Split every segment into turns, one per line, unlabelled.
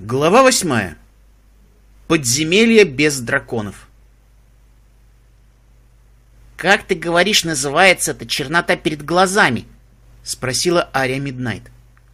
Глава 8. Подземелье без драконов.
«Как ты говоришь, называется эта чернота перед глазами?» — спросила Ария Миднайт.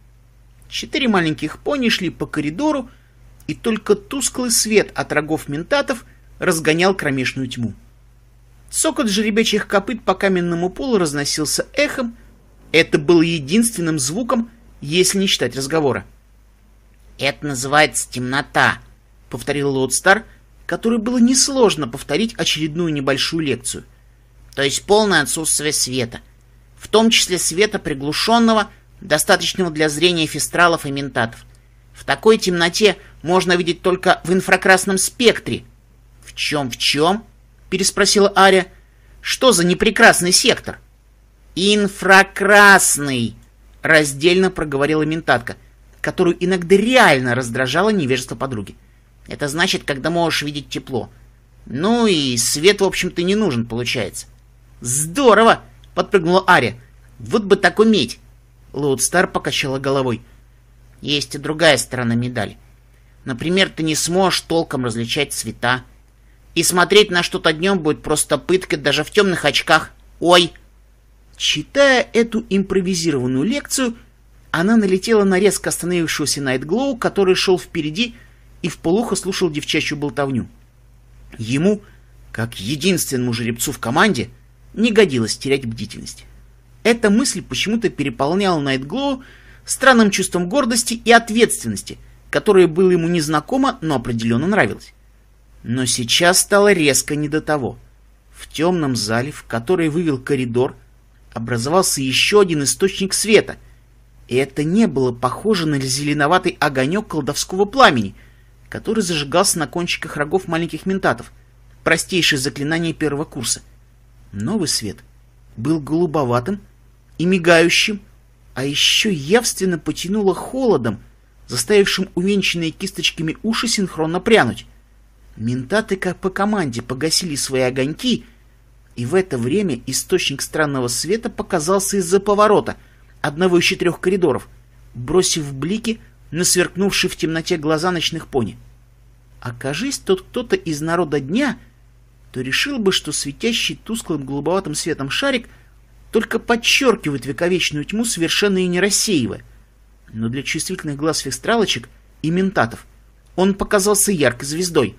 4 маленьких пони шли по коридору, и только тусклый свет от рогов ментатов разгонял кромешную тьму. Цокот жеребячих копыт по каменному полу разносился эхом. Это было единственным звуком, если не считать разговора.
«Это называется темнота», — повторил Лоудстар,
который было несложно повторить очередную небольшую лекцию.
«То есть полное отсутствие света, в том числе света приглушенного, достаточного для зрения фестралов и ментатов. В такой темноте можно видеть только в инфракрасном спектре».
«В чем?» — переспросила Ария. «Что за непрекрасный сектор?»
«Инфракрасный»,
— раздельно проговорила ментатка, которую иногда реально раздражало невежество подруги.
«Это значит, когда можешь видеть тепло. Ну и свет, в общем-то, не нужен, получается».
«Здорово!» — подпрыгнула Ария.
«Вот бы так уметь!»
Лоудстар покачала головой.
«Есть и другая сторона медали. Например, ты не сможешь толком различать цвета. И смотреть на что-то днем будет просто пытка даже в темных очках. Ой!»
Читая эту импровизированную лекцию, она налетела на резко остановившегося Найтглоу, который шел впереди и вполуха слушал девчачью болтовню. Ему, как единственному жеребцу в команде, не годилось терять бдительность. Эта мысль почему-то переполняла Найтглоу странным чувством гордости и ответственности, которое было ему незнакомо, но определенно нравилось. Но сейчас стало резко не до того. В темном зале, в который вывел коридор, образовался еще один источник света, и это не было похоже на зеленоватый огонек колдовского пламени, который зажигался на кончиках рогов маленьких ментатов, простейшее заклинание первого курса. Новый свет был голубоватым и мигающим, а еще явственно потянуло холодом, заставившим увенчанные кисточками уши синхронно прянуть. Ментаты как по команде погасили свои огоньки, и в это время источник странного света показался из-за поворота одного из 4 коридоров, бросив блики на сверкнувшие в темноте глаза ночных пони. Окажись тут кто-то из народа дня, то решил бы, что светящий тусклым голубоватым светом шарик только подчеркивает вековечную тьму, совершенно и не рассеивая. Но для чувствительных глаз фестралочек и ментатов он показался яркой звездой.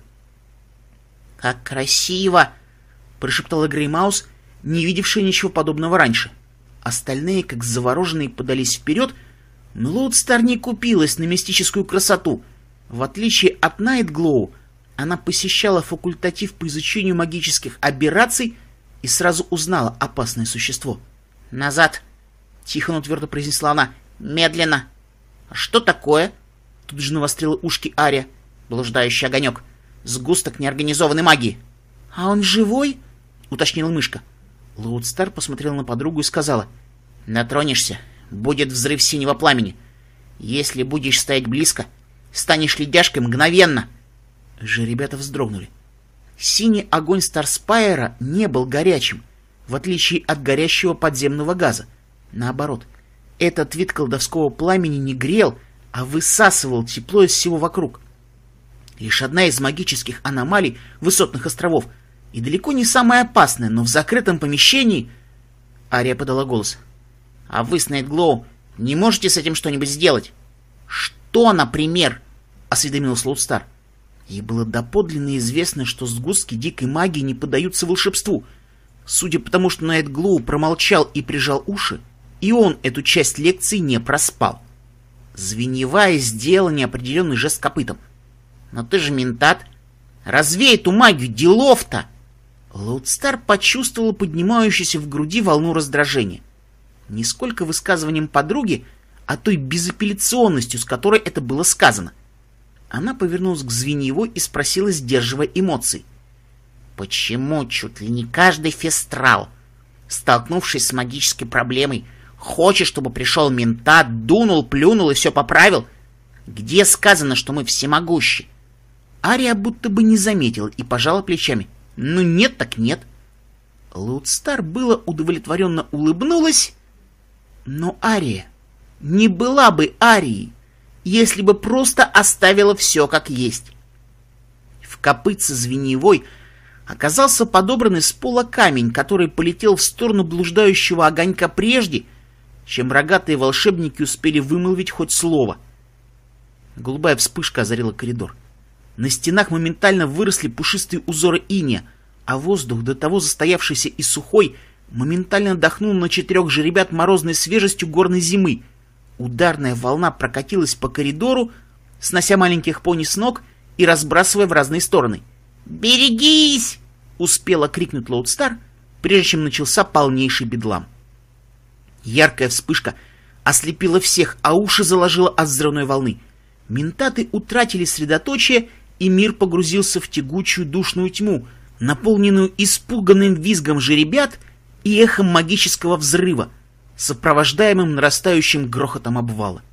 «Как красиво!»
— прошептала Греймаус, не видевшая ничего подобного раньше. Остальные, как завороженные, подались вперед, но Лоудстар не купилась на мистическую красоту. В отличие от Найтглоу, она посещала факультатив по изучению магических аберраций и сразу узнала опасное существо.
«Назад!» — тихо, но твердо произнесла она. «Медленно!»
«А что такое?» — тут же навострила ушки Ария.
«Блуждающий огонек. Сгусток неорганизованной магии».
«А он живой?» — уточнила мышка. Лоудстар посмотрела на подругу и сказала:
«Натронешься, будет взрыв синего пламени. Если будешь стоять близко, станешь ледяшкой мгновенно».
Жеребята вздрогнули. Синий огонь Старспайера не был горячим, в отличие от горящего подземного газа. Наоборот, этот вид колдовского пламени не грел, а высасывал тепло из всего вокруг. Лишь одна из магических аномалий высотных островов, и далеко не самая опасная, но в закрытом помещении... Ария подала голос.
«А вы с Найтглоу не можете с этим что-нибудь сделать?»
«Что, например?» — осведомился Лоудстар. Ей было доподлинно известно, что сгустки дикой магии не поддаются волшебству. Судя по тому, что Найтглоу промолчал и прижал уши, и он эту часть лекции не проспал. Звеньевая сделала неопределенный жест копытом.
«Но ты же ментат. Развей эту магию, делов-то!»
Лоудстар почувствовала поднимающуюся в груди волну раздражения. Не сколько высказыванием подруги, а той безапелляционностью, с которой это было сказано. Она повернулась к Звеньевой и спросила, сдерживая эмоции:
«Почему чуть ли не каждый фестрал, столкнувшись с магической проблемой, хочет, чтобы пришел ментат, дунул, плюнул и все поправил? Где сказано, что мы всемогущи?»
Ария будто бы не заметила и пожала плечами. «Ну нет так нет». Лоудстар было удовлетворенно улыбнулась, но Ария не была бы Арией, если бы просто оставила все как есть. В копытце звеньевой оказался подобранный с пола камень, который полетел в сторону блуждающего огонька прежде, чем рогатые волшебники успели вымолвить хоть слово. Голубая вспышка озарила коридор. На стенах моментально выросли пушистые узоры инея, а воздух, до того застоявшийся и сухой, моментально дохнул на 4 жеребят морозной свежестью горной зимы. Ударная волна прокатилась по коридору, снося маленьких пони с ног и разбрасывая в разные стороны. «Берегись!» — успела крикнуть Лоудстар, прежде чем начался полнейший бедлам. Яркая вспышка ослепила всех, а уши заложила от взрывной волны. Ментаты утратили средоточие, и мир погрузился в тягучую душную тьму, наполненную испуганным визгом жеребят и эхом магического взрыва, сопровождаемым нарастающим грохотом обвала.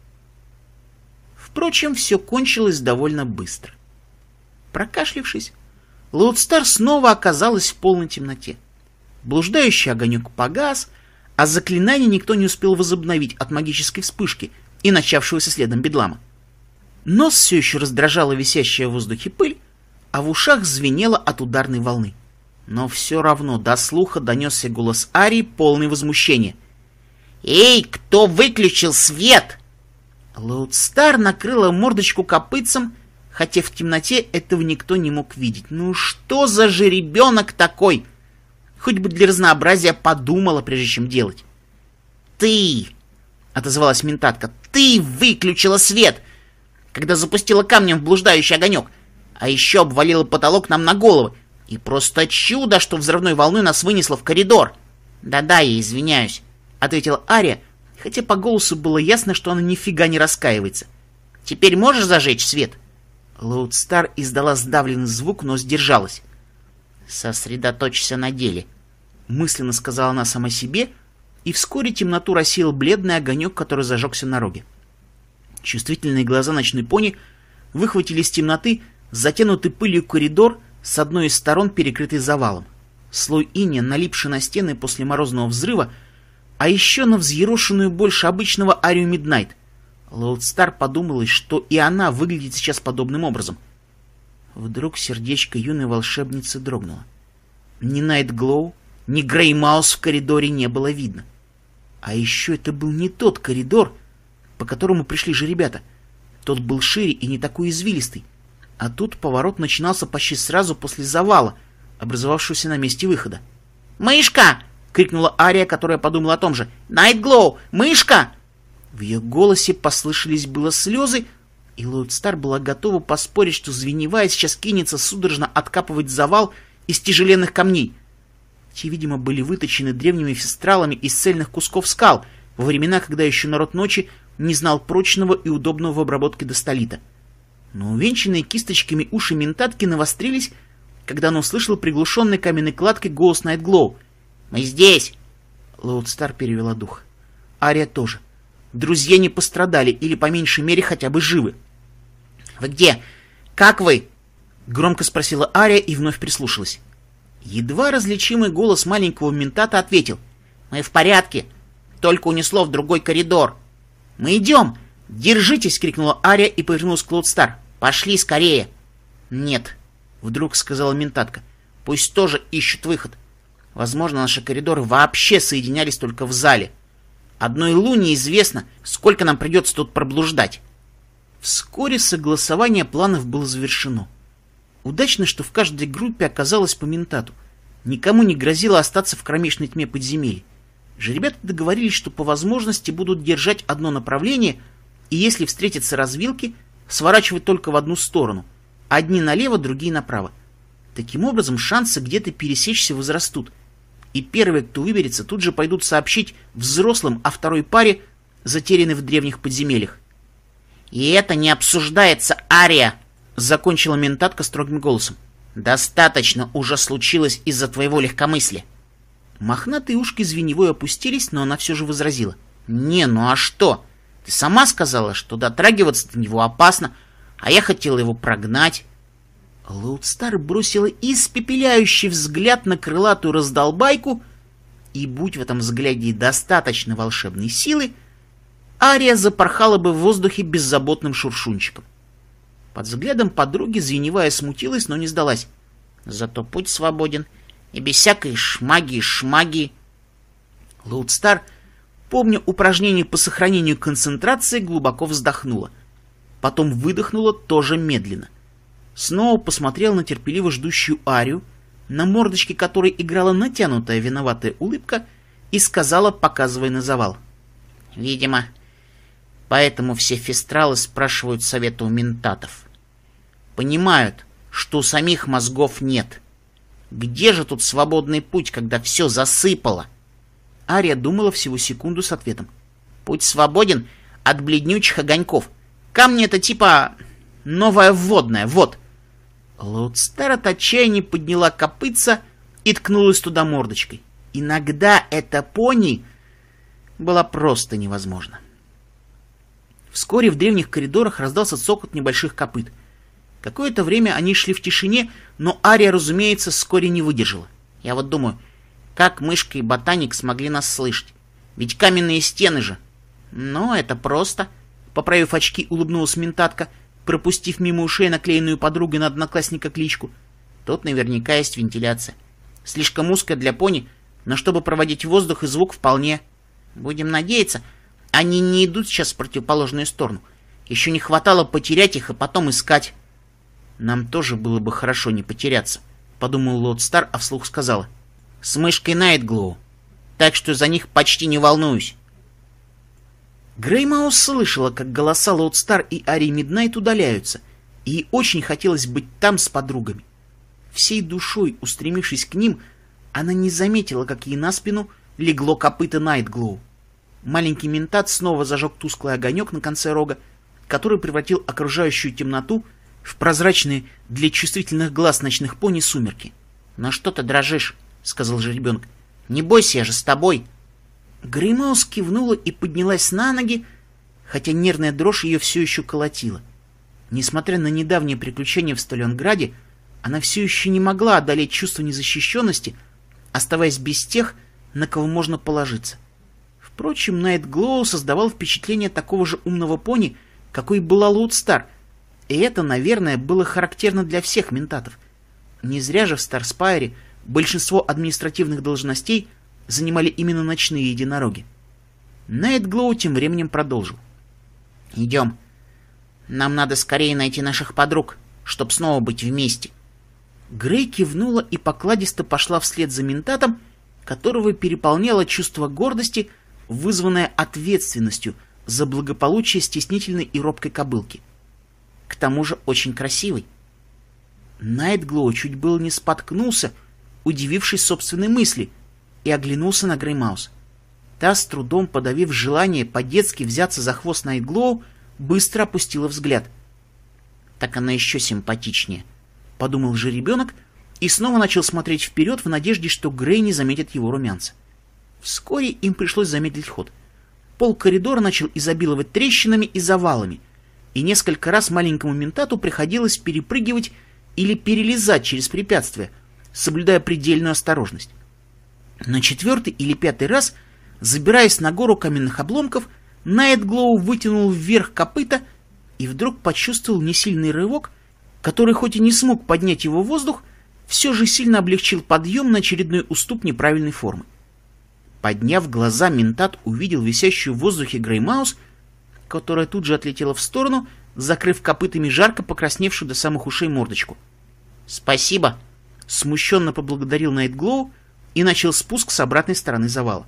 Впрочем, все кончилось довольно быстро. Прокашлившись, Лоудстар снова оказалась в полной темноте. Блуждающий огонек погас, а заклинание никто не успел возобновить от магической вспышки и начавшегося следом бедлама. Нос все еще раздражала висящая в воздухе пыль, а в ушах звенело от ударной волны. Но все равно до слуха донесся голос Арии, полный возмущения. «Эй, кто выключил свет?» Лоудстар накрыла мордочку копытцем, хотя в темноте этого никто не мог видеть. Ну что за жеребенок такой? Хоть бы для разнообразия подумала, прежде чем делать. «Ты!» — отозвалась ментатка. «Ты выключила свет, когда запустила камнем в блуждающий огонек, а еще обвалила потолок нам на головы. И просто чудо, что взрывной волной нас вынесло в коридор!» «Да-да, я извиняюсь», — ответила Ария, хотя по голосу было ясно, что она нифига не раскаивается. «Теперь можешь зажечь свет?» Лоудстар издала сдавленный звук, но сдержалась. «Сосредоточься на деле», — мысленно сказала она сама себе, и вскоре темноту рассеял бледный огонек, который зажегся на роге. Чувствительные глаза ночной пони выхватили из темноты затянутый пылью коридор, с одной из сторон перекрытый завалом. Слой инея, налипший на стены после морозного взрыва, а еще на взъерошенную больше обычного Арию Миднайт. Лоудстар подумалось, что и она выглядит сейчас подобным образом. Вдруг сердечко юной волшебницы дрогнуло. Ни Найтглоу, ни Греймаус в коридоре не было видно. А еще это был не тот коридор, по которому пришли же ребята. Тот был шире и не такой извилистый. А тут поворот начинался почти сразу после завала, образовавшегося на месте выхода. «Мышка!» — крикнула Ария, которая подумала о том же. «Найтглоу! Мышка!» В ее голосе послышались было слезы, и Лоудстар была готова поспорить, что звеньевая сейчас кинется судорожно откапывать завал из тяжеленных камней. Те, видимо, были выточены древними фестралами из цельных кусков скал во времена, когда еще народ ночи не знал прочного и удобного в обработке достолита. Но увенчанные кисточками уши ментатки навострились, когда она услышала приглушенной каменной кладкой голос Найтглоу. «Мы здесь!» Лоудстар перевела дух. Ария тоже. Друзья не пострадали или, по меньшей мере, хотя бы живы. «Вы где? Как вы?» Громко спросила Ария и вновь прислушалась. Едва различимый голос маленького ментата ответил. «Мы в порядке, только унесло в другой коридор». «Мы идем! Держитесь!» — крикнула Ария и повернулась к Лоудстар. «Пошли скорее!» «Нет!» — вдруг сказала ментатка. «Пусть тоже ищут выход. Возможно, наши коридоры вообще соединялись только в зале. Одной Луне известно, сколько нам придется тут проблуждать». Вскоре согласование планов было завершено. Удачно, что в каждой группе оказалось по ментату. Никому не грозило остаться в кромешной тьме подземелья. Жеребята договорились, что по возможности будут держать одно направление, и если встретятся развилки, сворачивать только в одну сторону. Одни налево, другие направо. Таким образом, шансы где-то пересечься возрастут. И первые, кто выберется, тут же пойдут сообщить взрослым о второй паре, затерянной в древних подземельях. «И это не обсуждается, Ария!» — закончила ментатка строгим голосом. «Достаточно уже случилось из-за твоего легкомыслия». Мохнатые ушки звеньевой опустились, но она все же возразила. «Не, ну а что? Ты сама сказала, что дотрагиваться до него опасно, а я хотела его прогнать». Лоудстар бросила испепеляющий взгляд на крылатую раздолбайку, и, будь в этом взгляде достаточно волшебной силы, Ария запорхала бы в воздухе беззаботным шуршунчиком. Под взглядом подруги звеневая смутилась, но не сдалась.
Зато путь свободен, и без всякой шмаги.
Лоудстар, помня упражнение по сохранению концентрации, глубоко вздохнула. Потом выдохнула тоже медленно. Снова посмотрела на терпеливо ждущую Арию, на мордочке которой играла натянутая виноватая улыбка, и сказала, показывая на завал:
«Видимо, поэтому все фестралы спрашивают совета у ментатов. Понимают, что у самих мозгов нет. Где же тут свободный путь, когда все засыпало?»
Ария думала всего секунду с ответом.
«Путь свободен от бледнючих огоньков. Камни — это типа новая вводная, вот».
Лоудстар от отчаяния подняла копытца и ткнулась туда мордочкой. Иногда это пони было просто невозможно. Вскоре в древних коридорах раздался цокот небольших копыт. Какое-то время они шли в тишине, но Ария, разумеется, вскоре не выдержала.
Я вот думаю, как мышка и ботаник смогли нас слышать? Ведь каменные стены же.
Но это просто. Поправив очки, улыбнулась ментатка, пропустив мимо ушей наклеенную подругой на одноклассника кличку.
Тут наверняка есть вентиляция. Слишком узкая для пони, но чтобы проводить воздух и звук вполне. Будем надеяться, они не идут сейчас в противоположную сторону. Еще не хватало потерять их, а потом искать.
Нам тоже было бы хорошо не потеряться, подумал Лоудстар, а вслух сказала:
с мышкой Найтглоу, так что за них почти не волнуюсь.
Греймаус слышала, как голоса Лоудстар и Арии Миднайт удаляются, и ей очень хотелось быть там с подругами. Всей душой устремившись к ним, она не заметила, как ей на спину легло копыто Найтглоу. Маленький ментат снова зажег тусклый огонек на конце рога, который превратил окружающую темноту в прозрачные для чувствительных глаз ночных пони сумерки.
«Ну что ты дрожишь?» — сказал жеребенок. «Не бойся, я же с тобой».
Греймаус кивнула и поднялась на ноги, хотя нервная дрожь ее все еще колотила. Несмотря на недавнее приключение в Сталинграде, она все еще не могла одолеть чувство незащищенности, оставаясь без тех, на кого можно положиться. Впрочем, Найтглоу создавал впечатление такого же умного пони, какой была Лоудстар, и это, наверное, было характерно для всех ментатов. Не зря же в Старспайре большинство административных должностей занимали именно ночные единороги. Найтглоу тем временем продолжил:
«Идем. Нам надо скорее найти наших подруг, чтоб снова быть вместе».
Грей кивнула и покладисто пошла вслед за ментатом, которого переполняло чувство гордости, вызванное ответственностью за благополучие стеснительной и робкой кобылки. К тому же очень красивой. Найтглоу чуть было не споткнулся, удивившись собственной мысли, и оглянулся на Греймаус. Та, с трудом подавив желание по-детски взяться за хвост Найтглоу, быстро опустила взгляд.
«Так она еще симпатичнее»,
— подумал жеребенок и снова начал смотреть вперед в надежде, что Грей не заметит его румянца. Вскоре им пришлось замедлить ход. Пол коридора начал изобиловать трещинами и завалами, и несколько раз маленькому ментату приходилось перепрыгивать или перелезать через препятствия, соблюдая предельную осторожность. На 4-й или 5-й раз, забираясь на гору каменных обломков, Найтглоу вытянул вверх копыта и вдруг почувствовал несильный рывок, который хоть и не смог поднять его в воздух, все же сильно облегчил подъем на очередной уступ неправильной формы. Подняв глаза, ментат увидел висящую в воздухе Греймаус, которая тут же отлетела в сторону, закрыв копытами жарко покрасневшую до самых ушей мордочку.
«Спасибо!»
— смущенно поблагодарил Найтглоу и начал спуск с обратной стороны завала.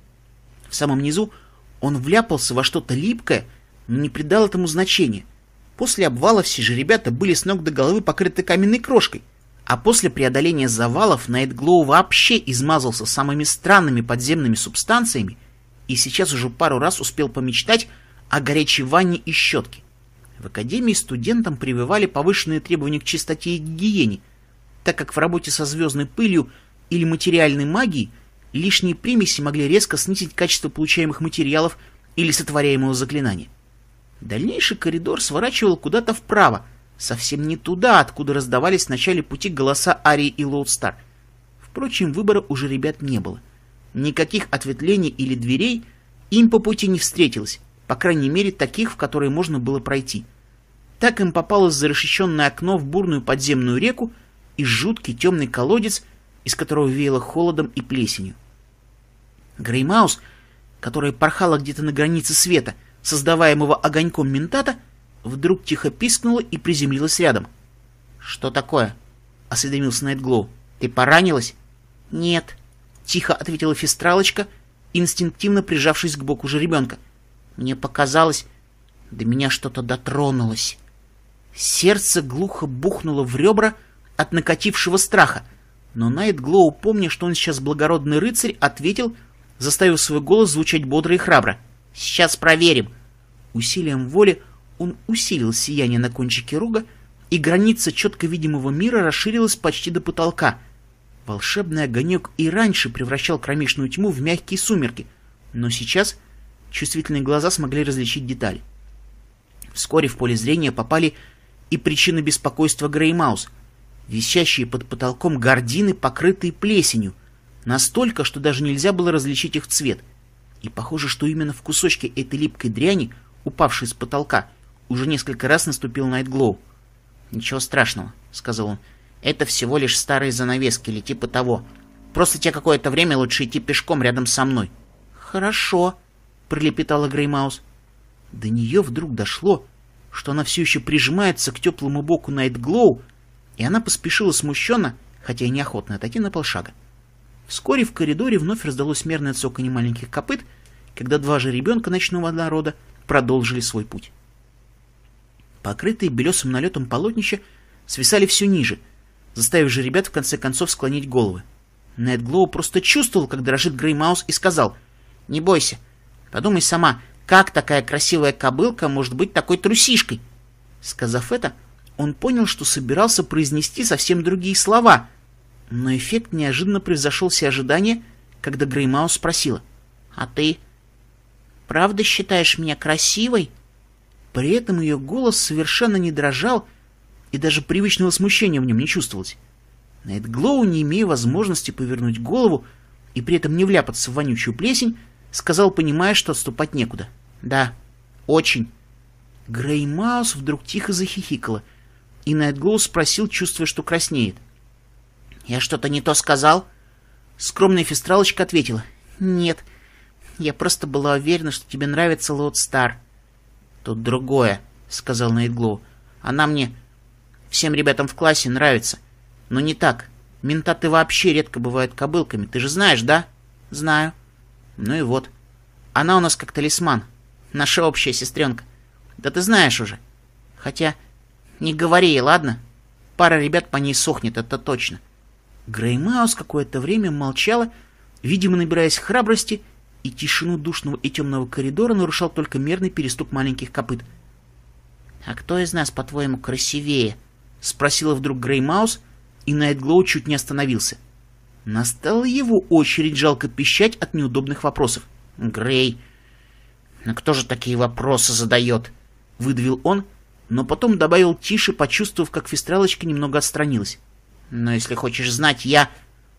В самом низу он вляпался во что-то липкое, но не придал этому значения. После обвала все же ребята были с ног до головы покрыты каменной крошкой, а после преодоления завалов Найтглоу вообще измазался самыми странными подземными субстанциями и сейчас уже пару раз успел помечтать о горячей ванне и щетке. В академии студентам прививали повышенные требования к чистоте и гигиене, так как в работе со звездной пылью или материальной магией лишние примеси могли резко снизить качество получаемых материалов или сотворяемого заклинания. Дальнейший коридор сворачивал куда-то вправо, совсем не туда, откуда раздавались в начале пути голоса Арии и Лоудстар. Впрочем, выбора уже ребят не было. Никаких ответвлений или дверей им по пути не встретилось, по крайней мере таких, в которые можно было пройти. Так им попалось зарешеченное окно в бурную подземную реку и жуткий темный колодец, из которого веяло холодом и плесенью. Греймаус, которая порхала где-то на границе света, создаваемого огоньком ментата, вдруг тихо пискнула и приземлилась рядом. «Что такое?» — осведомился Найтглоу. «Ты поранилась?» «Нет», — тихо ответила Фестралочка, инстинктивно прижавшись к боку жеребенка. «Мне показалось, до меня что-то дотронулось». Сердце глухо бухнуло в ребра от накатившего страха, но Найтглоу, помня, что он сейчас благородный рыцарь, ответил, заставив свой голос звучать бодро и храбро. «Сейчас проверим». Усилием воли он усилил сияние на кончике рога, и граница четко видимого мира расширилась почти до потолка. Волшебный огонек и раньше превращал кромешную тьму в мягкие сумерки, но сейчас чувствительные глаза смогли различить детали. Вскоре в поле зрения попали и причины беспокойства Греймаус, висящие под потолком гардины, покрытые плесенью, настолько, что даже нельзя было различить их цвет. И похоже, что именно в кусочке этой липкой дряни, упавшей с потолка, уже несколько раз наступил Найтглоу. «Ничего страшного», — сказал он. «Это всего лишь старые занавески или типа того. Просто тебе какое-то время лучше идти пешком рядом со мной». «Хорошо», — пролепетала Греймаус. До нее вдруг дошло, что она все еще прижимается к теплому боку Найтглоу, и она поспешила смущенно, хотя и неохотно, отойти на полшага. Вскоре в коридоре вновь раздалось мерное цоканье маленьких копыт, когда два жеребенка ночного народа продолжили свой путь. Покрытые белесым налетом полотнища свисали все ниже, заставив жеребят в конце концов склонить головы. Найтглоу просто чувствовал, как дрожит Греймаус, и сказал: «Не бойся, подумай сама, как такая красивая кобылка может быть такой трусишкой?» Сказав это, он понял, что собирался произнести совсем другие слова, но эффект неожиданно превзошел все ожидания, когда Греймаус спросила: «А ты правда считаешь меня красивой?» При этом ее голос совершенно не дрожал, и даже привычного смущения в нем не чувствовалось. Найтглоу, не имея возможности повернуть голову и при этом не вляпаться в вонючую плесень, сказал, понимая, что отступать некуда: «Да, очень». Греймаус вдруг тихо захихикала, и Найтглоу спросил, чувствуя, что краснеет: «Я что-то не то сказал?» Скромная Фестралочка ответила: «Нет, я просто была уверена, что тебе нравится Лоудстар». «Тут другое», — сказал Найтглоу. «Она мне, всем ребятам в классе, нравится. Но не так. Ментаты вообще редко бывают кобылками. Ты же знаешь, да?» «Знаю». «Ну и вот. Она у нас как талисман. Наша общая сестренка. Да ты знаешь уже. Хотя не говори ей, ладно? Пара ребят по ней сохнет, это точно». Греймаус какое-то время молчала, видимо, набираясь храбрости, и тишину душного и темного коридора нарушал только мерный перестук маленьких копыт. «А кто из нас, по-твоему, красивее?» — спросила вдруг Греймаус, и Найтглоу чуть не остановился. Настала его очередь жалко пищать от неудобных вопросов. «Грей, ну кто же такие вопросы задает?» — выдавил он, но потом добавил тише, почувствовав, как Фестралочка немного отстранилась. «Но если хочешь знать, я...»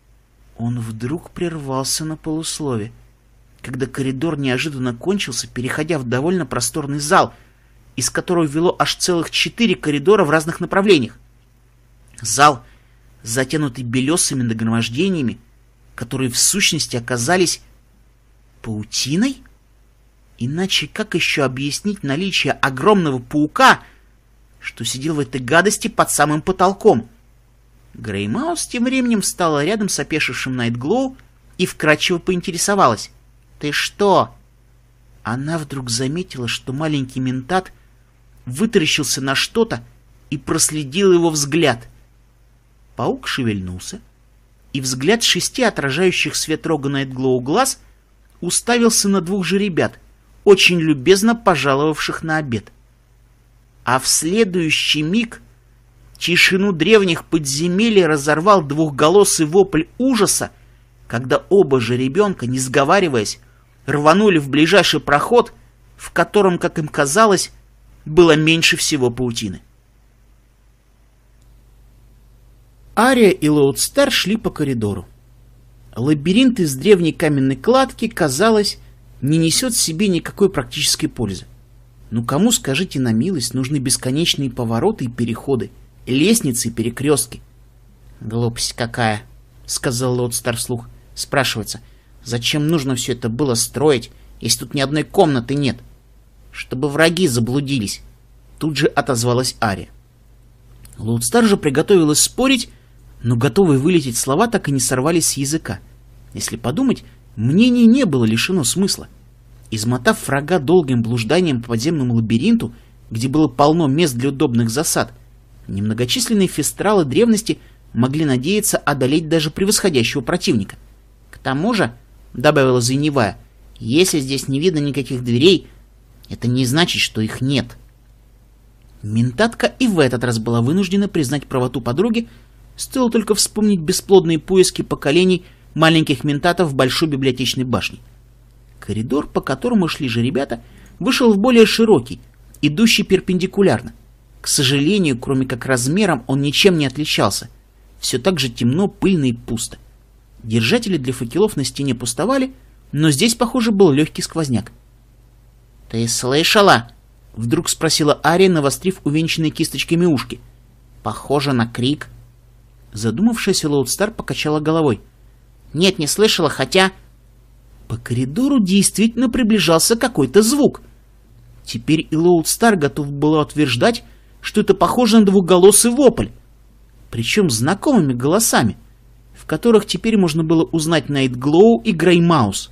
Он вдруг прервался на полуслове, когда коридор неожиданно кончился, переходя в довольно просторный зал, из которого вело аж целых 4 коридора в разных направлениях. Зал, затянутый белесыми нагромождениями, которые в сущности оказались паутиной? Иначе как еще объяснить наличие огромного паука, что сидел в этой гадости под самым потолком? Греймаус тем временем встала рядом с опешившим Найтглоу и вкратчиво поинтересовалась: «Ты что?» Она вдруг заметила, что маленький ментат вытаращился на что-то и проследил его взгляд. Паук шевельнулся, и взгляд 6 отражающих свет рога Найтглоу глаз уставился на 2 жеребят, очень любезно пожаловавших на обед. А в следующий миг тишину древних подземелий разорвал двухголосый вопль ужаса, когда оба жеребенка, не сговариваясь, рванули в ближайший проход, в котором, как им казалось, было меньше всего паутины. Ария и Лоудстар шли по коридору. Лабиринт из древней каменной кладки, казалось, не несет в себе никакой практической пользы. Ну кому, скажите на милость, нужны бесконечные повороты и переходы, лестницы и перекрестки?
Глупость какая, сказал Лоудстар вслух. Спрашивается, зачем нужно все это было строить, если тут ни одной комнаты нет? Чтобы враги заблудились. Тут же отозвалась Ария.
Лоудстар же приготовилась спорить, но готовые вылететь слова так и не сорвались с языка. Если подумать, мнение не было лишено смысла. Измотав врага долгим блужданием по подземному лабиринту, где было полно мест для удобных засад, немногочисленные фестралы древности могли надеяться одолеть даже превосходящего противника.
К тому же, добавила Звеневая, если здесь не видно никаких дверей, это не значит, что их нет.
Ментатка и в этот раз была вынуждена признать правоту подруги, стоило только вспомнить бесплодные поиски поколений маленьких ментатов в большой библиотечной башне. Коридор, по которому шли же ребята, вышел в более широкий, идущий перпендикулярно. К сожалению, кроме как размером, он ничем не отличался. Все так же темно, пыльно и пусто. Держатели для факелов на стене пустовали, но здесь, похоже, был легкий сквозняк.
— Ты слышала?
— вдруг спросила Ария, навострив увенчанные кисточками ушки.
— Похоже на крик.
Задумавшаяся Лоудстар покачала головой.
— Нет, не слышала, хотя...
По коридору действительно приближался какой-то звук. Теперь и Лоудстар готов был утверждать, что это похоже на двухголосый вопль, причем знакомыми голосами, в которых теперь можно было узнать Найтглоу и Греймаус.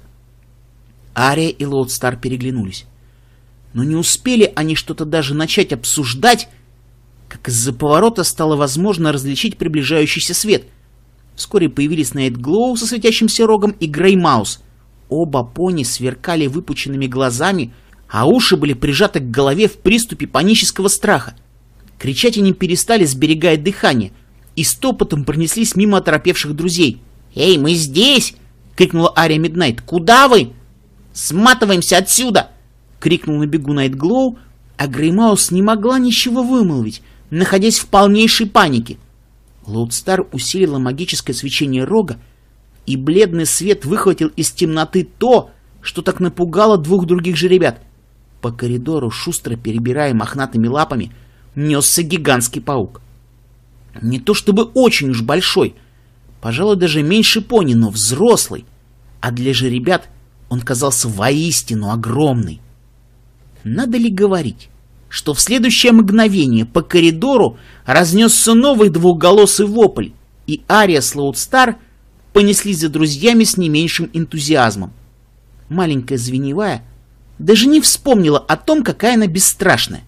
Ария и Лоудстар переглянулись. Но не успели они что-то даже начать обсуждать, как из-за поворота стало возможно различить приближающийся свет. Вскоре появились Найтглоу со светящимся рогом и Греймаус. Оба пони сверкали выпученными глазами, а уши были прижаты к голове в приступе панического страха. Кричать они перестали, сберегая дыхание, и стопотом пронеслись мимо оторопевших друзей.
«Эй, мы здесь!»
— крикнула Ария Миднайт.
«Куда вы? Сматываемся отсюда!»
— крикнул на бегу Найтглоу, а Греймаус не могла ничего вымолвить, находясь в полнейшей панике. Лоудстар усилила магическое свечение рога, и бледный свет выхватил из темноты то, что так напугало двух других же ребят. По коридору, шустро перебирая мохнатыми лапами, несся гигантский паук. Не то чтобы очень уж большой, пожалуй, даже меньше пони, но взрослый, а для же ребят он казался воистину огромный. Надо ли говорить, что в следующее мгновение по коридору разнесся новый двухголосый вопль, и Ария с Лоудстар понеслись за друзьями с не меньшим энтузиазмом. Маленькая Звеневая даже не вспомнила о том, какая она бесстрашная.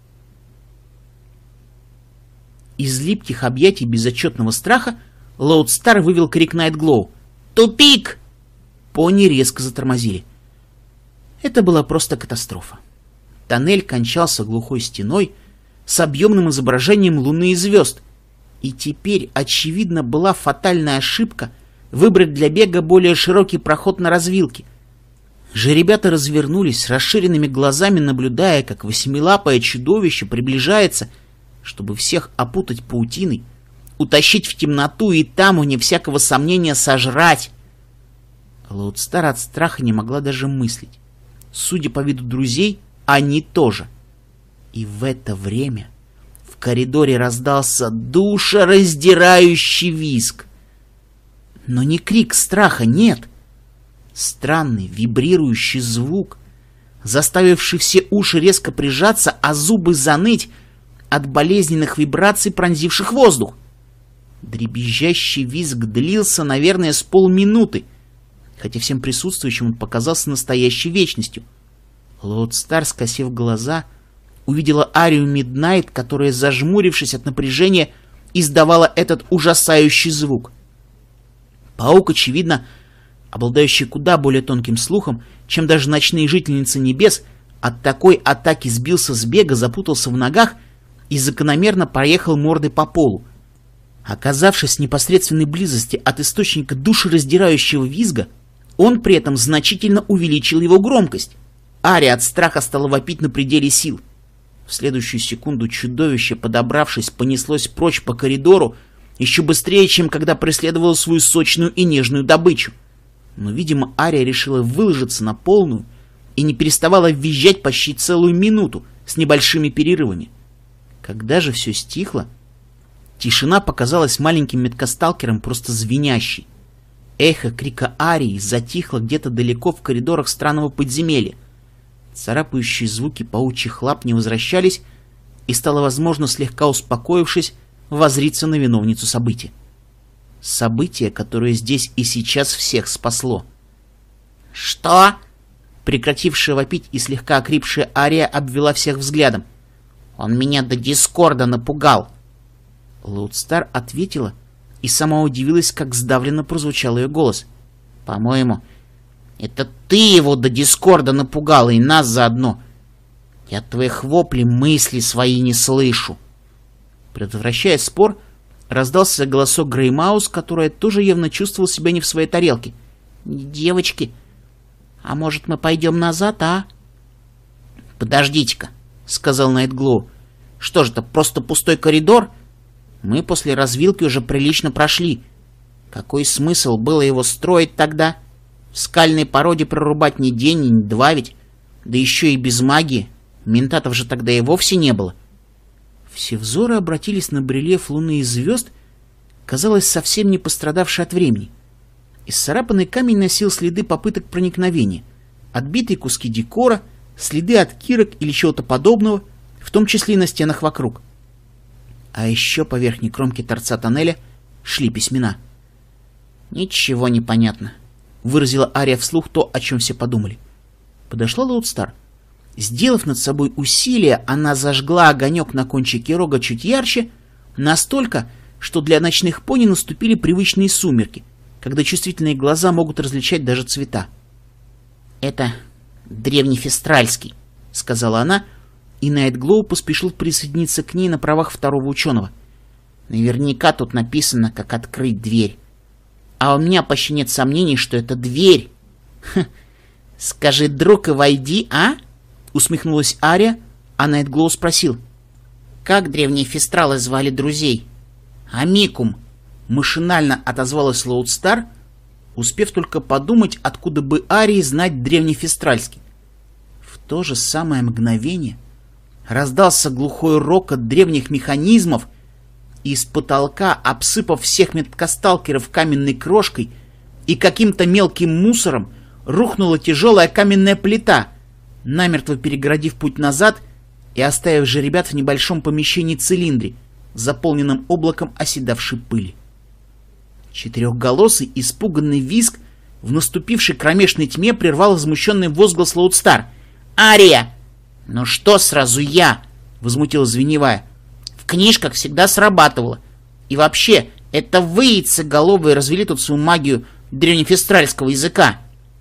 Из липких объятий безотчетного страха Лоудстар вывел крик Найтглоу. «Тупик!» Пони резко затормозили. Это была просто катастрофа. Тоннель кончался глухой стеной с объемным изображением луны и звезд, и теперь, очевидно, была фатальная ошибка выбрать для бега более широкий проход на развилке. Жеребята развернулись с расширенными глазами, наблюдая, как восьмилапое чудовище приближается, чтобы всех опутать паутиной, утащить в темноту и там, вне всякого сомнения, сожрать. Лоудстар от страха не могла даже мыслить. Судя по виду друзей, они тоже. И в это время в коридоре раздался душераздирающий визг. Но не крик страха, нет. Странный вибрирующий звук, заставивший все уши резко прижаться, а зубы заныть от болезненных вибраций, пронзивших воздух. Дребезжащий визг длился, наверное, с полминуты, хотя всем присутствующим он показался настоящей вечностью. Лоудстар, скосив глаза, увидела Арию Миднайт, которая, зажмурившись от напряжения, издавала этот ужасающий звук. Паук, очевидно, обладающий куда более тонким слухом, чем даже ночные жительницы небес, от такой атаки сбился с бега, запутался в ногах и закономерно проехал мордой по полу. Оказавшись в непосредственной близости от источника душераздирающего визга, он при этом значительно увеличил его громкость. Ария от страха стала вопить на пределе сил. В следующую секунду чудовище, подобравшись, понеслось прочь по коридору еще быстрее, чем когда преследовало свою сочную и нежную добычу. Но, видимо, Ария решила выложиться на полную, и не переставала визжать почти целую минуту с небольшими перерывами. Когда же все стихло, тишина показалась маленьким меткосталкером просто звенящей. Эхо крика Арии затихло где-то далеко в коридорах странного подземелья. Царапающие звуки паучьих лап не возвращались, и стало возможно, слегка успокоившись, воззриться на виновницу события. Событие, которое здесь и сейчас всех спасло.
«Что?»
Прекратившая вопить и слегка окрипшая Ария обвела всех взглядом.
«Он меня до дискорда напугал!»
Лоудстар ответила и сама удивилась, как сдавленно прозвучал ее голос.
«По-моему, это ты его до дискорда напугала, и нас заодно. Я твоих воплей мысли свои не слышу!»
Предотвращая спор, раздался голосок Греймаус, которая тоже явно чувствовала себя не в своей тарелке.
«Девочки, а может, мы пойдем назад, а?»
«Подождите-ка», — сказал Найтглоу. «Что же это, просто пустой коридор? Мы после развилки уже прилично прошли. Какой смысл было его строить тогда? В скальной породе прорубать ни день, ни два ведь. Да еще и без магии. Ментатов же тогда и вовсе не было». Все взоры обратились на барельеф луны и звезд, казалось, совсем не пострадавший от времени. Исцарапанный камень носил следы попыток проникновения, отбитые куски декора, следы от кирок или чего-то подобного, в том числе и на стенах вокруг. А еще по верхней кромке торца тоннеля шли письмена. «Ничего не понятно», — выразила Ария вслух то, о чем все подумали. Подошла Лоудстар. Сделав над собой усилие, она зажгла огонек на кончике рога чуть ярче, настолько, что для ночных пони наступили привычные сумерки, когда чувствительные глаза могут различать даже цвета.
«Это древнефестральский», — сказала она,
и Найтглоу поспешил присоединиться к ней на правах второго ученого.
«Наверняка тут написано, как открыть дверь. А у меня почти нет сомнений, что это дверь. Скажи, друг, и войди, а?»
Усмехнулась Ария, а Найтглоу спросил.
«Как древние фестралы звали друзей?»
«Амикум», — машинально отозвалась Лоудстар, успев только подумать, откуда бы Арии знать древнефестральский. В то же самое мгновение раздался глухой рокот древних механизмов, и из потолка, обсыпав всех меткосталкеров каменной крошкой и каким-то мелким мусором, рухнула тяжелая каменная плита, намертво перегородив путь назад и оставив же ребят в небольшом помещении-цилиндре, заполненном облаком оседавшей пыли. Четырехголосый испуганный визг в наступившей кромешной тьме прервал возмущенный возглас Лоудстар.
«Ария!»
«Ну что сразу я?» — возмутилась Звеневая.
«В книжках всегда срабатывало. И вообще, это вы, яйцеголовые, развели тут свою магию древнефестральского языка».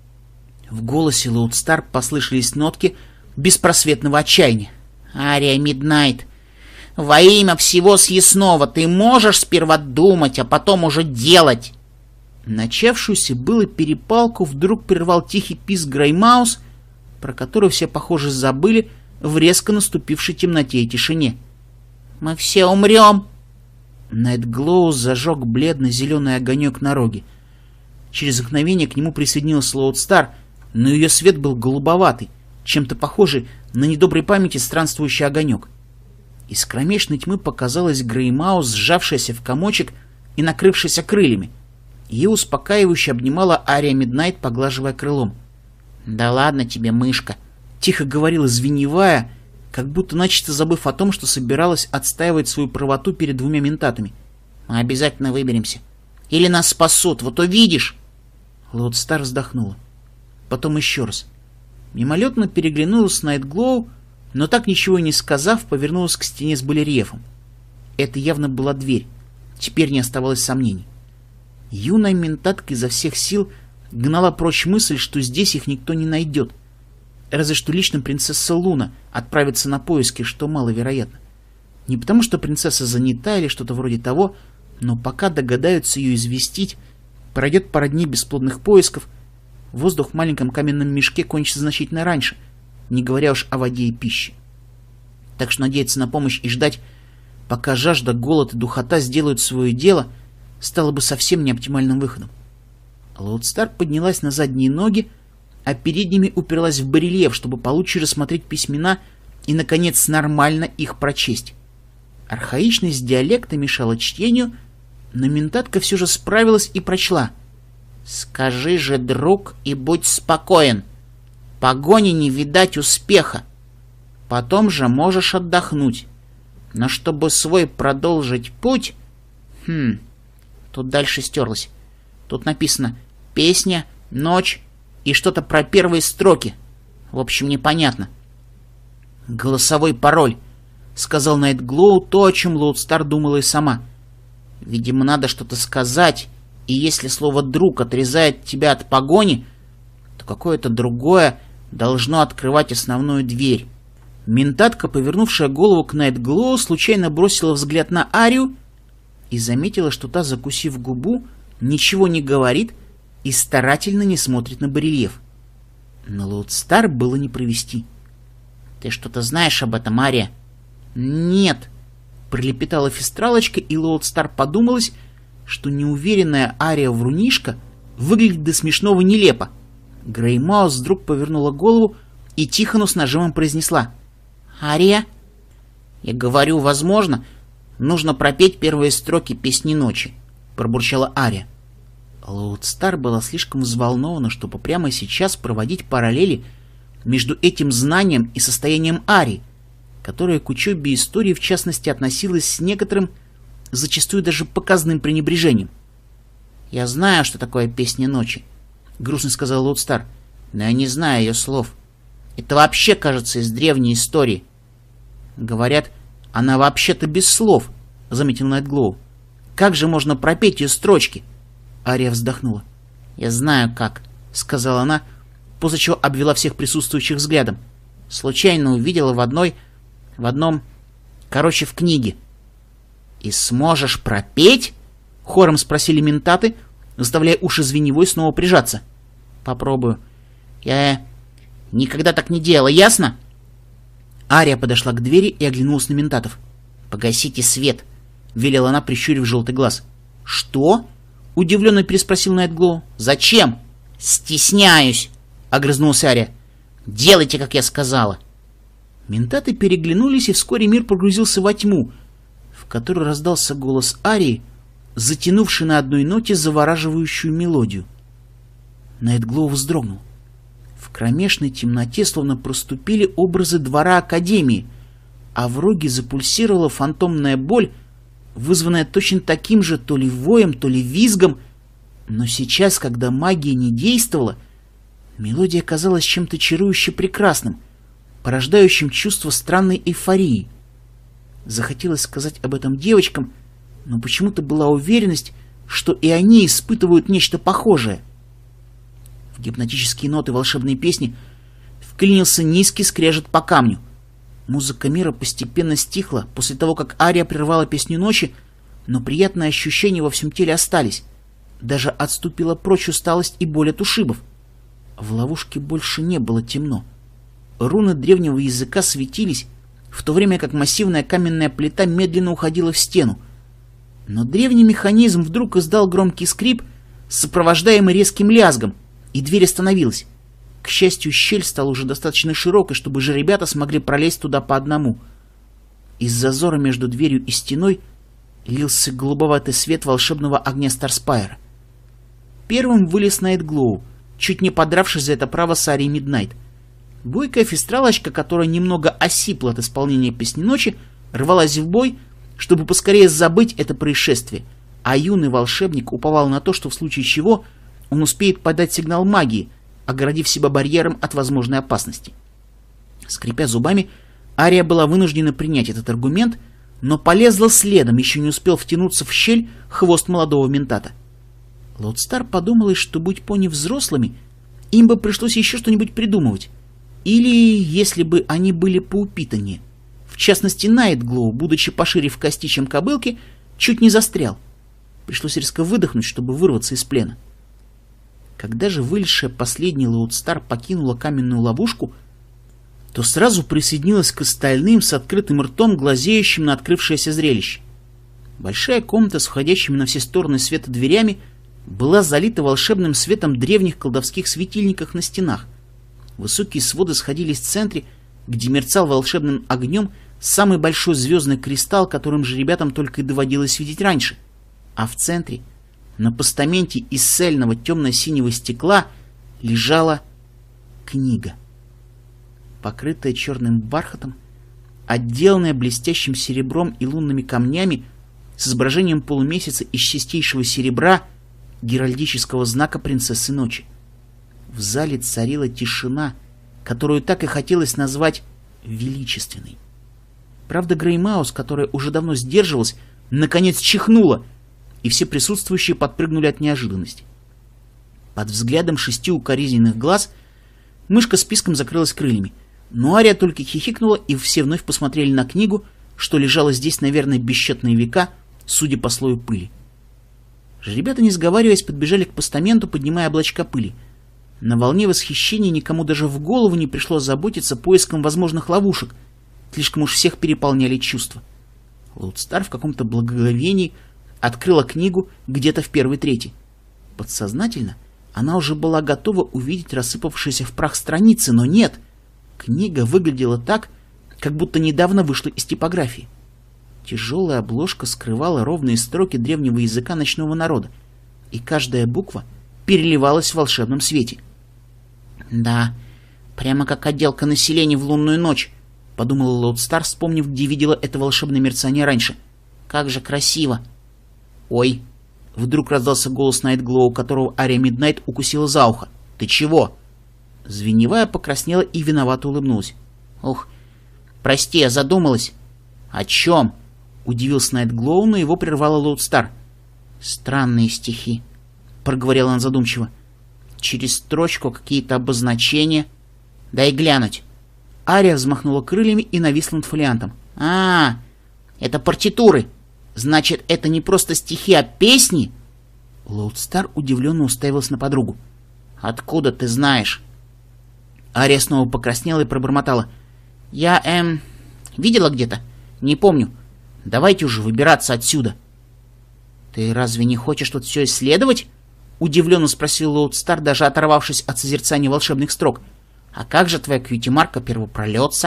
В голосе Лоудстар послышались нотки беспросветного отчаяния.
«Ария Миднайт, во имя всего съестного ты можешь сперва думать, а потом уже делать!»
Начавшуюся было перепалку вдруг прервал тихий писк Греймаус, про который все, похоже, забыли в резко наступившей темноте и тишине.
«Мы все умрем!»
Найтглоу зажег бледно-зеленый огонек на роге. Через мгновение к нему присоединился Лоудстар, но ее свет был голубоватый, чем-то похожий на недоброй памяти странствующий огонек. Из кромешной тьмы показалась Греймаус, сжавшаяся в комочек и накрывшаяся крыльями. Ее успокаивающе обнимала Ария Миднайт, поглаживая крылом.
«Да ладно тебе, мышка!»
— тихо говорила Звеневая, как будто начисто забыв о том, что собиралась отстаивать свою правоту перед двумя ментатами.
«Мы обязательно выберемся. Или нас спасут, вот увидишь!»
Лоудстар вздохнула. Потом еще раз. Мимолетно переглянулась с Найтглоу, но так ничего и не сказав, повернулась к стене с барельефом. Это явно была дверь. Теперь не оставалось сомнений. Юная ментатка изо всех сил гнала прочь мысль, что здесь их никто не найдет. Разве что лично принцесса Луна отправится на поиски, что маловероятно. Не потому, что принцесса занята или что-то вроде того, но пока догадаются ее известить, пройдет пара дней бесплодных поисков, воздух в маленьком каменном мешке кончится значительно раньше, не говоря уж о воде и пище. Так что надеяться на помощь и ждать, пока жажда, голод и духота сделают свое дело, стало бы совсем неоптимальным выходом. Лоудстар поднялась на задние ноги а перед ними уперлась в барельеф, чтобы получше рассмотреть письмена и, наконец, нормально их прочесть. Архаичность диалекта мешала чтению, но ментатка все же справилась и прочла. «Скажи же, друг, и будь спокоен. Погони не видать успеха. Потом же можешь отдохнуть. Но чтобы свой продолжить путь...» Тут дальше стерлось. Тут написано «песня», «ночь» и что-то про первые строки. В общем, непонятно. «Голосовой пароль», — сказал Найтглоу то, о чем Лоудстар думала и сама. «Видимо, надо что-то сказать, и если слово «друг» отрезает тебя от погони, то какое-то другое должно открывать основную дверь». Ментатка, повернувшая голову к Найтглоу, случайно бросила взгляд на Арию и заметила, что та, закусив губу, ничего не говорит и старательно не смотрит на барельеф. Но Лоудстар было не провести. «Ты что-то знаешь об этом, Ария?» «Нет», — пролепетала Фистралочка, и Лоудстар подумалось, что неуверенная Ария-врунишка выглядит до смешного нелепо. Греймаус вдруг повернула голову и тихо, но с нажимом произнесла: «Ария?» «Я говорю, возможно, нужно пропеть первые строки песни ночи», — пробурчала Ария. Лоудстар была слишком взволнована, чтобы прямо сейчас проводить параллели между этим знанием и состоянием Арии, которая к учебе истории в частности относилась с некоторым, зачастую даже показным пренебрежением. «Я знаю, что такое песня ночи», — грустно сказал Лоудстар, — «но я не знаю ее слов. Это вообще, кажется, из древней истории». «Говорят, она вообще-то без слов», — заметил Найтглоу. «Как же можно пропеть ее строчки?» Ария вздохнула. «Я знаю как», — сказала она, после чего обвела всех присутствующих взглядом. «Случайно увидела в одном, короче, в книге». «И сможешь пропеть?» — хором спросили ментаты, заставляя уши звеневой снова прижаться. «Попробую. Я никогда так не делала, ясно?» Ария подошла к двери и оглянулась на ментатов. «Погасите свет», — велела она, прищурив желтый глаз. «Что?» — удивленно переспросил Найтглоу. «Зачем?» «Стесняюсь», — огрызнулась Ария. «Делайте, как я сказала». Ментаты переглянулись, и вскоре мир погрузился во тьму, в которой раздался голос Арии, затянувший на одной ноте завораживающую мелодию. Найтглоу вздрогнул. В кромешной темноте словно проступили образы двора Академии, а в роге запульсировала фантомная боль, вызванная точно таким же то ли воем, то ли визгом, но сейчас, когда магия не действовала, мелодия казалась чем-то чарующе прекрасным, порождающим чувство странной эйфории. Захотелось сказать об этом девочкам, но почему-то была уверенность, что и они испытывают нечто похожее. В гипнотические ноты волшебной песни вклинился низкий скрежет по камню. Музыка мира постепенно стихла после того, как Ария прервала песню ночи, но приятные ощущения во всем теле остались. Даже отступила прочь усталость и боль от ушибов. В ловушке больше не было темно. Руны древнего языка светились, в то время как массивная каменная плита медленно уходила в стену. Но древний механизм вдруг издал громкий скрип, сопровождаемый резким лязгом, и дверь остановилась. К счастью, щель стала уже достаточно широкой, чтобы жеребята смогли пролезть туда по одному. Из зазора между дверью и стеной лился голубоватый свет волшебного огня Старспайра. Первым вылез Найтглоу, чуть не подравшись за это право с Арией Миднайт. Бойкая Фистралочка, которая немного осипла от исполнения песни ночи, рвалась в бой, чтобы поскорее забыть это происшествие, а юный волшебник уповал на то, что в случае чего он успеет подать сигнал магии, огородив себя барьером от возможной опасности. Скрипя зубами, Ария была вынуждена принять этот аргумент, но полезла следом, еще не успел втянуться в щель хвост молодого ментата. Лоудстар подумалось, что, будь пони взрослыми, им бы пришлось еще что-нибудь придумывать. Или, если бы они были поупитаннее. В частности, Найтглоу, будучи пошире в кости, чем кобылки, чуть не застрял. Пришлось резко выдохнуть, чтобы вырваться из плена. Когда же вылезшая последний Лоудстар покинула каменную ловушку, то сразу присоединилась к остальным с открытым ртом, глазеющим на открывшееся зрелище. Большая комната с входящими на все стороны света дверями была залита волшебным светом древних колдовских светильников на стенах. Высокие своды сходились в центре, где мерцал волшебным огнем самый большой звездный кристалл, которым же ребятам только и доводилось видеть раньше. А в центре, на постаменте из цельного темно-синего стекла, лежала книга, покрытая черным бархатом, отделанная блестящим серебром и лунными камнями, с изображением полумесяца из чистейшего серебра, геральдического знака принцессы ночи. В зале царила тишина, которую так и хотелось назвать величественной. Правда, Греймаус, которая уже давно сдерживалась, наконец чихнула, и все присутствующие подпрыгнули от неожиданности. Под взглядом 6 укоризненных глаз мышка с писком закрылась крыльями, но Ария только хихикнула, и все вновь посмотрели на книгу, что лежала здесь, наверное, бесчетные века, судя по слою пыли. Ребята, не сговариваясь, подбежали к постаменту, поднимая облачка пыли. На волне восхищения никому даже в голову не пришло заботиться поиском возможных ловушек. Слишком уж всех переполняли чувства. Лоудстар в каком-то благоговении открыла книгу где-то в первой трети. Подсознательно она уже была готова увидеть рассыпавшиеся в прах страницы, но нет. Книга выглядела так, как будто недавно вышла из типографии. Тяжелая обложка скрывала ровные строки древнего языка ночного народа, и каждая буква переливалась в волшебном свете. «Да, прямо как отделка населения в лунную ночь», — подумала Лоудстар, вспомнив, где видела это волшебное мерцание раньше. «Как же красиво!» «Ой!» — вдруг раздался голос Найтглоу, которого Ария Миднайт укусила за ухо. «Ты чего?» Звеневая покраснела и виновато улыбнулась. «Ох, прости, я задумалась». «О чем?» — удивился Найтглоу, но его прервала Лоудстар. «Странные стихи», — проговорила она задумчиво. «Через строчку какие-то обозначения. Дай глянуть». Ария взмахнула крыльями и нависла над фолиантом. «А, это партитуры. Значит, это не просто стихи, а песни?» Лоудстар удивленно уставилась на подругу. «Откуда ты знаешь?» Ария снова покраснела и пробормотала. «Я, видела где-то? Не помню. Давайте уже выбираться отсюда». «Ты разве не хочешь тут все исследовать?» Удивленно спросил Лоудстар, даже оторвавшись от созерцания волшебных строк. «А как же твоя кьюти-марка первопролетца?»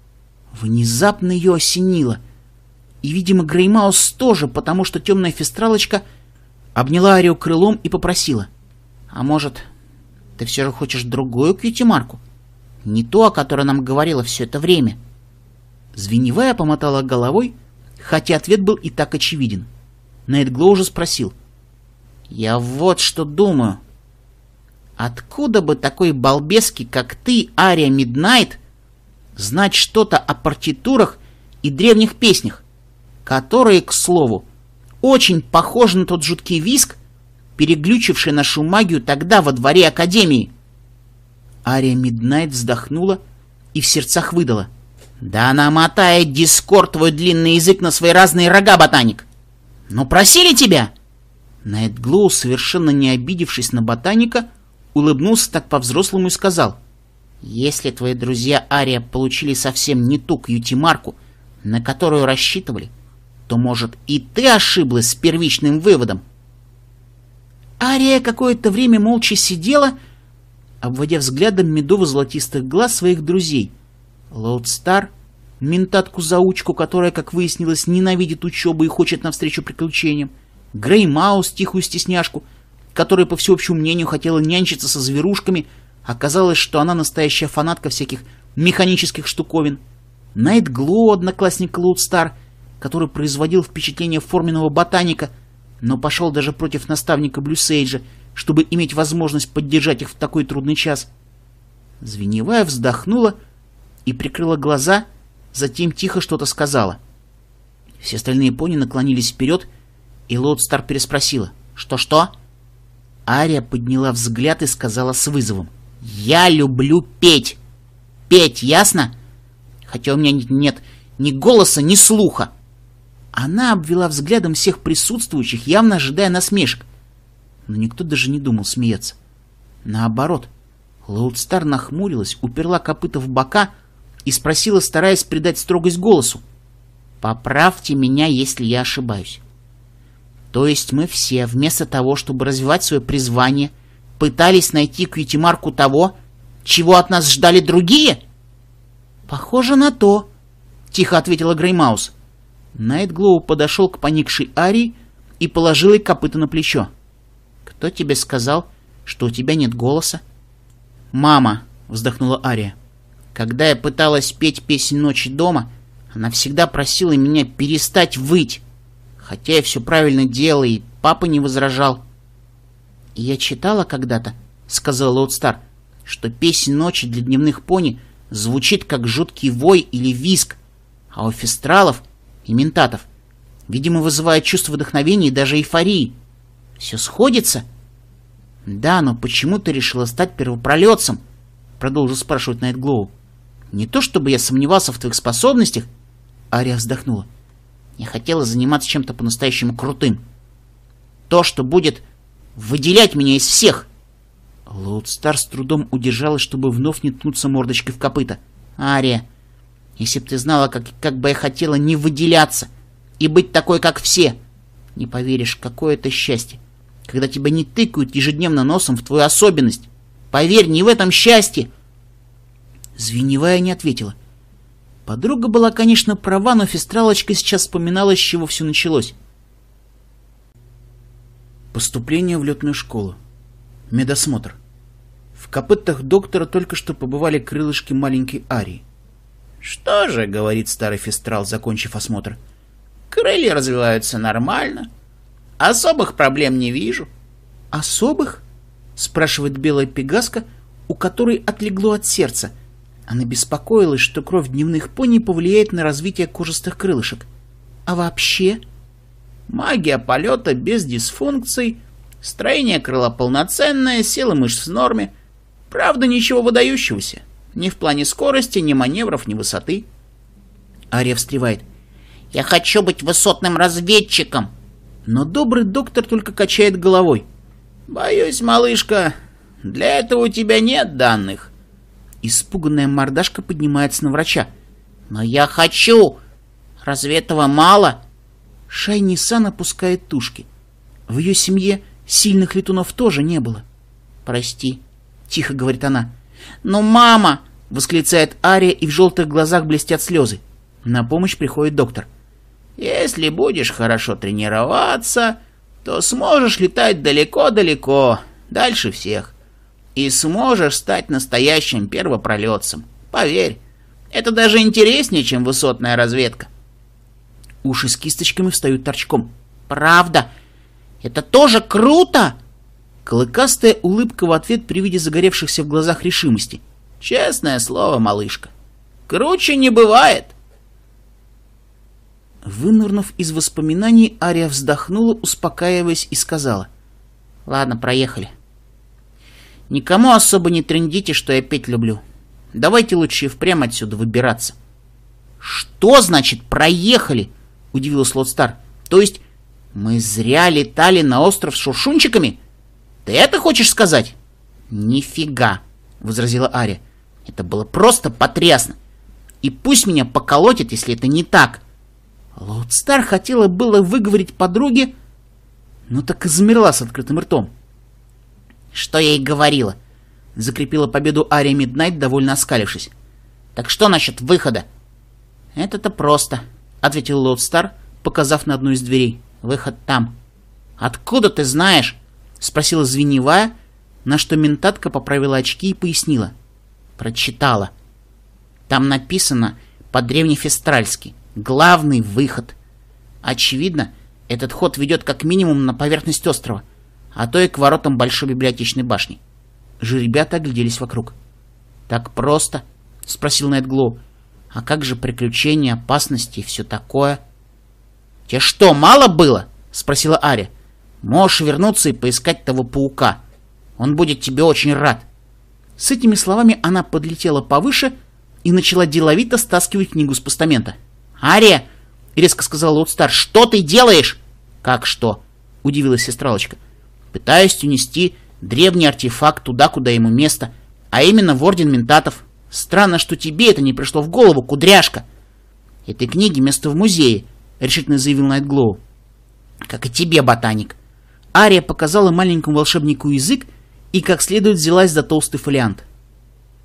Внезапно ее осенило. И, видимо, Греймаус тоже, потому что темная фестралочка обняла Арию крылом и попросила. «А может, ты все же хочешь другую кьюти-марку? Не ту, о которой нам говорила все это время?» Звеневая помотала головой, хотя ответ был и так очевиден. Найтглоу уже спросил. «Я вот что думаю. Откуда бы такой балбески, как ты, Ария Миднайт, знать что-то о партитурах и древних песнях, которые, к слову, очень похожи на тот жуткий визг, переглючивший нашу магию тогда во дворе Академии?» Ария Миднайт вздохнула и в сердцах выдала. «Да намотает Дискорд твой длинный язык на свои разные рога, ботаник! Ну просили тебя!» Найтглоу, совершенно не обидевшись на ботаника, улыбнулся так по-взрослому и сказал. «Если твои друзья Ария получили совсем не ту кьюти-марку, на которую рассчитывали, то, может, и ты ошиблась с первичным выводом?» Ария какое-то время молча сидела, обводя взглядом медово-золотистых глаз своих друзей. Лоудстар, ментатку-заучку, которая, как выяснилось, ненавидит учебу и хочет навстречу приключениям, Греймаус, тихую стесняшку, которая, по всеобщему мнению, хотела нянчиться со зверушками, оказалось, что она настоящая фанатка всяких механических штуковин, Найтглоу, одноклассник Лоудстар, который производил впечатление форменного ботаника, но пошел даже против наставника Блюсейджа, чтобы иметь возможность поддержать их в такой трудный час. Звеневая вздохнула и прикрыла глаза, затем тихо что-то сказала. Все остальные пони наклонились вперед, и Лоудстар переспросила. «Что-что?» Ария подняла взгляд и сказала с вызовом. «Я люблю петь! Петь, ясно? Хотя у меня нет ни голоса, ни слуха!» Она обвела взглядом всех присутствующих, явно ожидая насмешек. Но никто даже не думал смеяться. Наоборот, Лоудстар нахмурилась, уперла копыта в бока и спросила, стараясь придать строгость голосу. «Поправьте меня, если я ошибаюсь. То есть мы все, вместо того, чтобы развивать свое призвание, пытались найти кьюти-марку того,
чего от нас ждали другие?»
«Похоже на то», — тихо ответила Греймаус. Найтглоу подошел к поникшей Арии и положил ей копыто на плечо. «Кто тебе сказал, что у тебя нет голоса?» «Мама», — вздохнула Ария. «Когда я пыталась петь песнь ночи дома, она всегда просила меня перестать выть, хотя я все правильно делала, и папа не возражал». «Я читала когда-то», — сказал Лоудстар, «что песнь ночи для дневных пони звучит как жуткий вой или визг, а у фестралов и ментатов, видимо, вызывает чувство вдохновения и даже эйфории. Все сходится?» «Да, но почему ты решила стать первопролетцем?» — продолжил спрашивать Найтглоу. «Не то чтобы я сомневался в твоих способностях», — Ария вздохнула. «Я хотела заниматься чем-то по-настоящему крутым. То, что будет выделять меня из всех». Лоудстар с трудом удержалась, чтобы вновь не ткнуться мордочкой в копыта. «Ария, если б ты знала, как бы я хотела не выделяться и быть такой, как все. Не поверишь, какое это счастье, когда тебя не тыкают ежедневно носом в твою особенность. Поверь, не в этом счастье!» Звеневая не ответила. Подруга была, конечно, права, но фестралочка сейчас вспоминала, с чего все началось. Поступление в летную школу. Медосмотр. В копытах доктора только что побывали крылышки маленькой Арии. «Что же, — говорит старый фестрал, закончив осмотр, — крылья развиваются нормально. Особых проблем не вижу». «Особых?» — спрашивает белая пегаска, у которой отлегло от сердца. Она беспокоилась, что кровь дневных пони повлияет на развитие кожистых крылышек. «А вообще?» «Магия полета без дисфункций, строение крыла полноценное, сила мышц в норме. Правда, ничего выдающегося. Ни в плане скорости, ни маневров, ни высоты». Ария встревает. «Я хочу быть высотным разведчиком!» Но добрый доктор только качает головой. «Боюсь, малышка, для этого у тебя нет данных». Испуганная мордашка поднимается на врача. «Но я хочу! Разве этого мало?» Шайни-сан опускает тушки. В ее семье сильных летунов тоже не было. «Прости», — тихо говорит она. «Но мама!» — восклицает Ария, и в желтых глазах блестят слезы. На помощь приходит доктор. «Если будешь хорошо тренироваться, то сможешь летать далеко-далеко, дальше всех. И сможешь стать настоящим первопролетцем. Поверь, это даже интереснее, чем высотная разведка». Уши с кисточками встают торчком. «Правда? Это тоже круто!» Клыкастая улыбка в ответ при виде загоревшихся в глазах решимости. «Честное слово, малышка, круче не бывает». Вынырнув из воспоминаний, Ария вздохнула, успокаиваясь, и сказала: «Ладно, проехали. Никому особо не трындите, что я петь люблю. Давайте лучше и впрямь отсюда выбираться». «Что значит «проехали»?» — удивился Лоудстар. «То есть мы зря летали на остров с шуршунчиками? Ты это хочешь сказать?» «Нифига», — возразила Ария. «Это было просто потрясно. И пусть меня поколотят, если это не так». Лоудстар хотела было выговорить подруге, но так и замерла с открытым ртом. «Что я ей говорила?» — закрепила победу Ария Миднайт, довольно оскалившись. «Так что насчет выхода?» «Это-то просто», — ответил Лоудстар, показав на одну из дверей. «Выход там». «Откуда ты знаешь?» — спросила звеневая, на что ментатка поправила очки и пояснила. «Прочитала. Там написано по-древнефестральски: главный выход. Очевидно, этот ход ведет как минимум на поверхность острова, а то и к воротам большой библиотечной башни». Жеребята огляделись вокруг. «Так просто?» — спросил Найтглоу. «А как же приключения, опасности и все такое?» «Тебе что, мало было?» — спросила Ария. «Можешь вернуться и поискать того паука. Он будет тебе очень рад». С этими словами она подлетела повыше и начала деловито стаскивать книгу с постамента. «Ария!» — резко сказал Лоудстар. «Что ты делаешь?» «Как что?» — удивилась сестралочка. «Пытаюсь унести древний артефакт туда, куда ему место, а именно в Орден Ментатов. Странно, что тебе это не пришло в голову, кудряшка». «Этой книге место в музее», — решительно заявил Найтглоу. «Как и тебе, ботаник». Ария показала маленькому волшебнику язык и как следует взялась за толстый фолиант.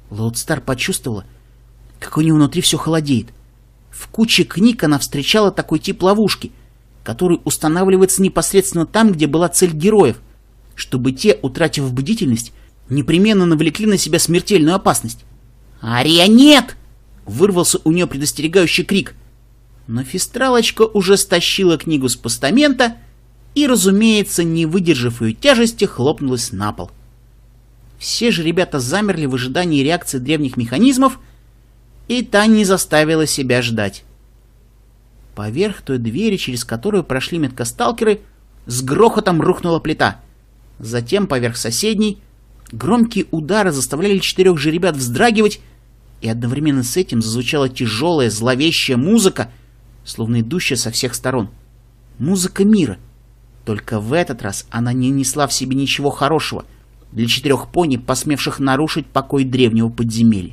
Лоудстар почувствовала, как у нее внутри все холодеет. В куче книг она встречала такой тип ловушки, который устанавливается непосредственно там, где была цель героев, чтобы те, утратив бдительность, непременно навлекли на себя смертельную опасность. «Ария, нет!» — вырвался у нее предостерегающий крик. Но фестралочка уже стащила книгу с постамента и, разумеется, не выдержав ее тяжести, хлопнулась на пол. Все же ребята замерли в ожидании реакции древних механизмов, и та не заставила себя ждать. Поверх той двери, через которую прошли меткосталкеры, с грохотом рухнула плита. Затем поверх соседней громкие удары заставляли 4 же ребят вздрагивать, и одновременно с этим зазвучала тяжелая, зловещая музыка, словно идущая со всех сторон. Музыка мира. Только в этот раз она не несла в себе ничего хорошего для 4 пони, посмевших нарушить покой древнего подземелья.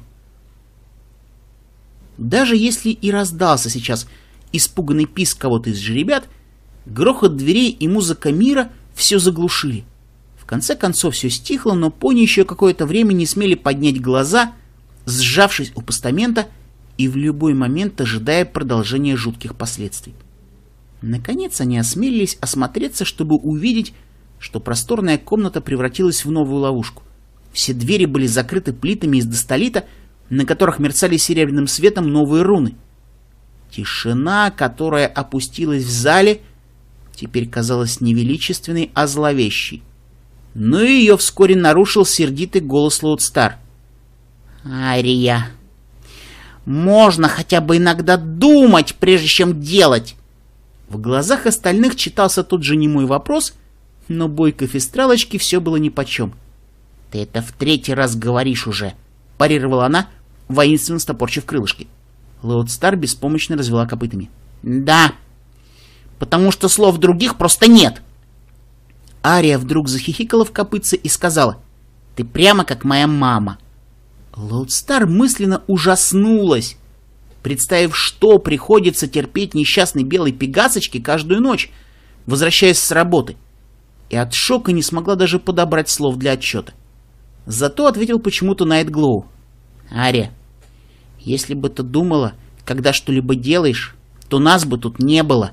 Даже если и раздался сейчас испуганный писк кого-то из жеребят, грохот дверей и музыка мира все заглушили. В конце концов все стихло, но пони еще какое-то время не смели поднять глаза, сжавшись у постамента и в любой момент ожидая продолжения жутких последствий. Наконец они осмелились осмотреться, чтобы увидеть, что просторная комната превратилась в новую ловушку. Все двери были закрыты плитами из достолита, на которых мерцали серебряным светом новые руны. Тишина, которая опустилась в зале, теперь казалась не величественной, а зловещей. Но ее вскоре нарушил сердитый голос Лоудстар. «Ария, можно хотя бы иногда думать, прежде чем делать!» В глазах остальных читался тот же немой вопрос, но бойкой фестралочке все было нипочем. «Ты это в 3-й раз говоришь уже!» — парировала она, воинственно стопорчив крылышки. Лоудстар беспомощно развела копытами. «Да, потому что слов других просто нет!» Ария вдруг захихикала в копытце и сказала: «Ты прямо как моя мама!» Лоудстар мысленно ужаснулась, представив, что приходится терпеть несчастной белой пегасочке каждую ночь, возвращаясь с работы, и от шока не смогла даже подобрать слов для отчета. Зато ответил почему-то Найтглоу: «Ария, если бы ты думала, когда что-либо делаешь, то нас бы тут не было.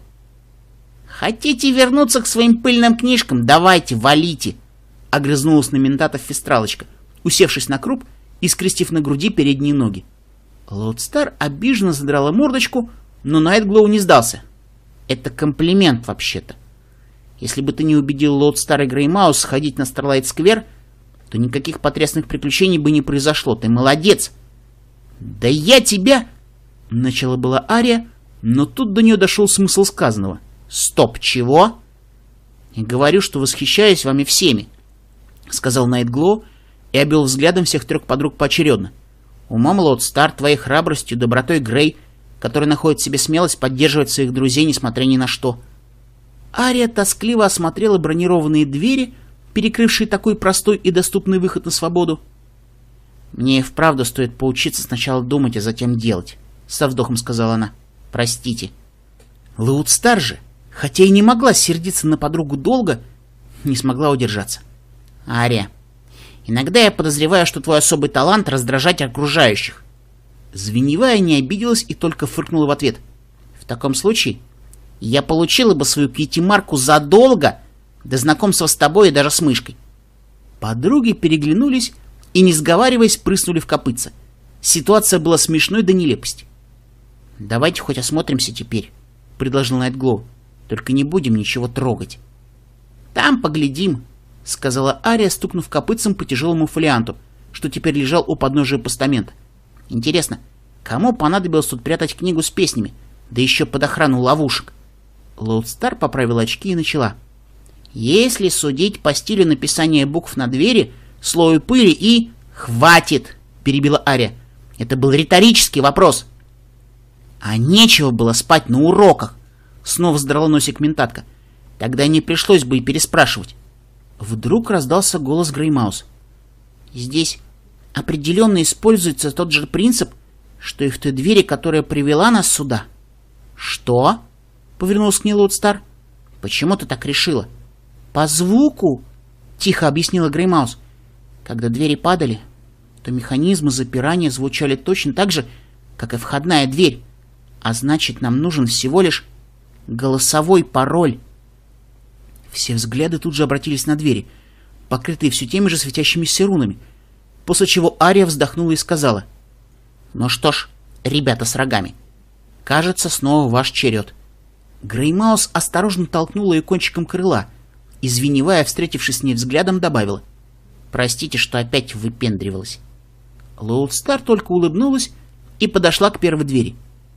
Хотите вернуться к своим пыльным книжкам? Давайте, валите!» — огрызнулась на ментатов фестралочка, усевшись на круп и скрестив на груди передние ноги. Лоудстар обиженно задрала мордочку, но Найтглоу не сдался. «Это комплимент, вообще-то. Если бы ты не убедил Лоудстар и Греймаус сходить на Старлайт-сквер, то никаких потрясных приключений бы не произошло. Ты молодец!» «Да я тебя...» — начала была Ария, но тут до нее дошел смысл сказанного. «Стоп, чего?» «Я говорю, что восхищаюсь вами всеми», — сказал Найтглоу и обвел взглядом всех 3 подруг поочередно. «Умом Лоудстар, твоей храбростью, добротой Грей, который находит в себе смелость поддерживать своих друзей, несмотря ни на что». Ария тоскливо осмотрела бронированные двери, перекрывшие такой простой и доступный выход на свободу. «Мне и вправду стоит поучиться сначала думать, а затем делать», — со вздохом сказала она. «Простите». Лоудстар же, хотя и не могла сердиться на подругу долго, не смогла удержаться. «Ария, иногда я подозреваю, что твой особый талант — раздражать окружающих». Звеневая не обиделась и только фыркнула в ответ. «В таком случае я получила бы свою кьюти-марку задолго до знакомства с тобой и даже с мышкой». Подруги переглянулись и, не сговариваясь, прыснули в копытце. Ситуация была смешной до нелепости. «Давайте хоть осмотримся теперь», — предложил Найтглоу. «Только не будем ничего трогать». «Там поглядим», — сказала Ария, стукнув копытцем по тяжелому фолианту, что теперь лежал у подножия постамента. «Интересно, кому понадобилось тут прятать книгу с песнями, да еще под охрану ловушек?» Лоудстар поправила очки и начала. «Если судить по стилю написания букв на двери, слою пыли и...» «Хватит!» — перебила Ария. «Это был риторический вопрос». «А нечего было спать на уроках!» — снова задрала носик ментатка. «Тогда не пришлось бы и переспрашивать». Вдруг раздался голос Греймаус. «Здесь определенно используется тот же принцип, что и в той двери, которая привела нас сюда». «Что?» — повернулся к ней Лоудстар. «Почему ты так решила?» «По звуку», — тихо объяснила Греймаус. «Когда двери падали, то механизмы запирания звучали точно так же, как и входная дверь. А значит, нам нужен всего лишь голосовой пароль. Все взгляды тут же обратились на двери, покрытые все теми же светящимися рунами, после чего Ария вздохнула и сказала: «Ну что ж, ребята с рогами, кажется, снова ваш черед». Греймаус осторожно толкнула ее кончиком крыла и, звеневая, встретившись с ней взглядом, добавила: «Простите, что опять выпендривалась». Лоудстар только улыбнулась и подошла к первой двери.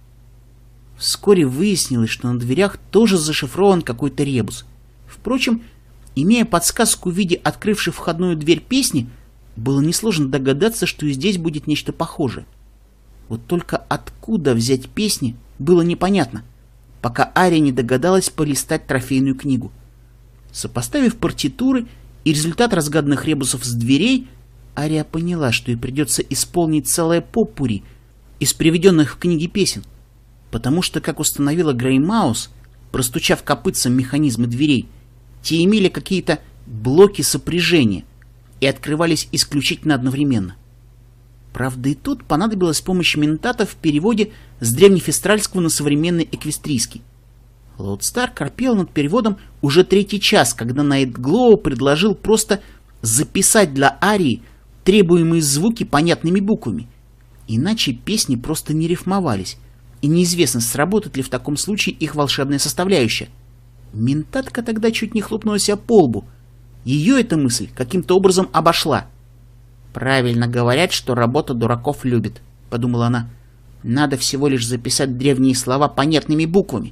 Вскоре выяснилось, что на дверях тоже зашифрован какой-то ребус. Впрочем, имея подсказку в виде открывшей входную дверь песни, было несложно догадаться, что и здесь будет нечто похожее. Вот только откуда взять песни, было непонятно, пока Ария не догадалась полистать трофейную книгу. Сопоставив партитуры и результат разгаданных ребусов с дверей, Ария поняла, что ей придется исполнить целое поппури из приведенных в книге песен, потому что, как установила Греймаус, простучав копытцем механизмы дверей, те имели какие-то блоки сопряжения и открывались исключительно одновременно. Правда, и тут понадобилась помощь ментата в переводе с древнефестральского на современный эквестрийский. Лоудстар корпел над переводом уже 3-й час, когда Найтглоу предложил просто записать для Арии требуемые звуки понятными буквами. Иначе песни просто не рифмовались, и неизвестно, сработает ли в таком случае их волшебная составляющая. Ментатка тогда чуть не хлопнула себя по лбу. Ее эта мысль каким-то образом обошла. «Правильно говорят, что работа дураков любит», — подумала она. «Надо всего лишь записать древние слова понятными буквами».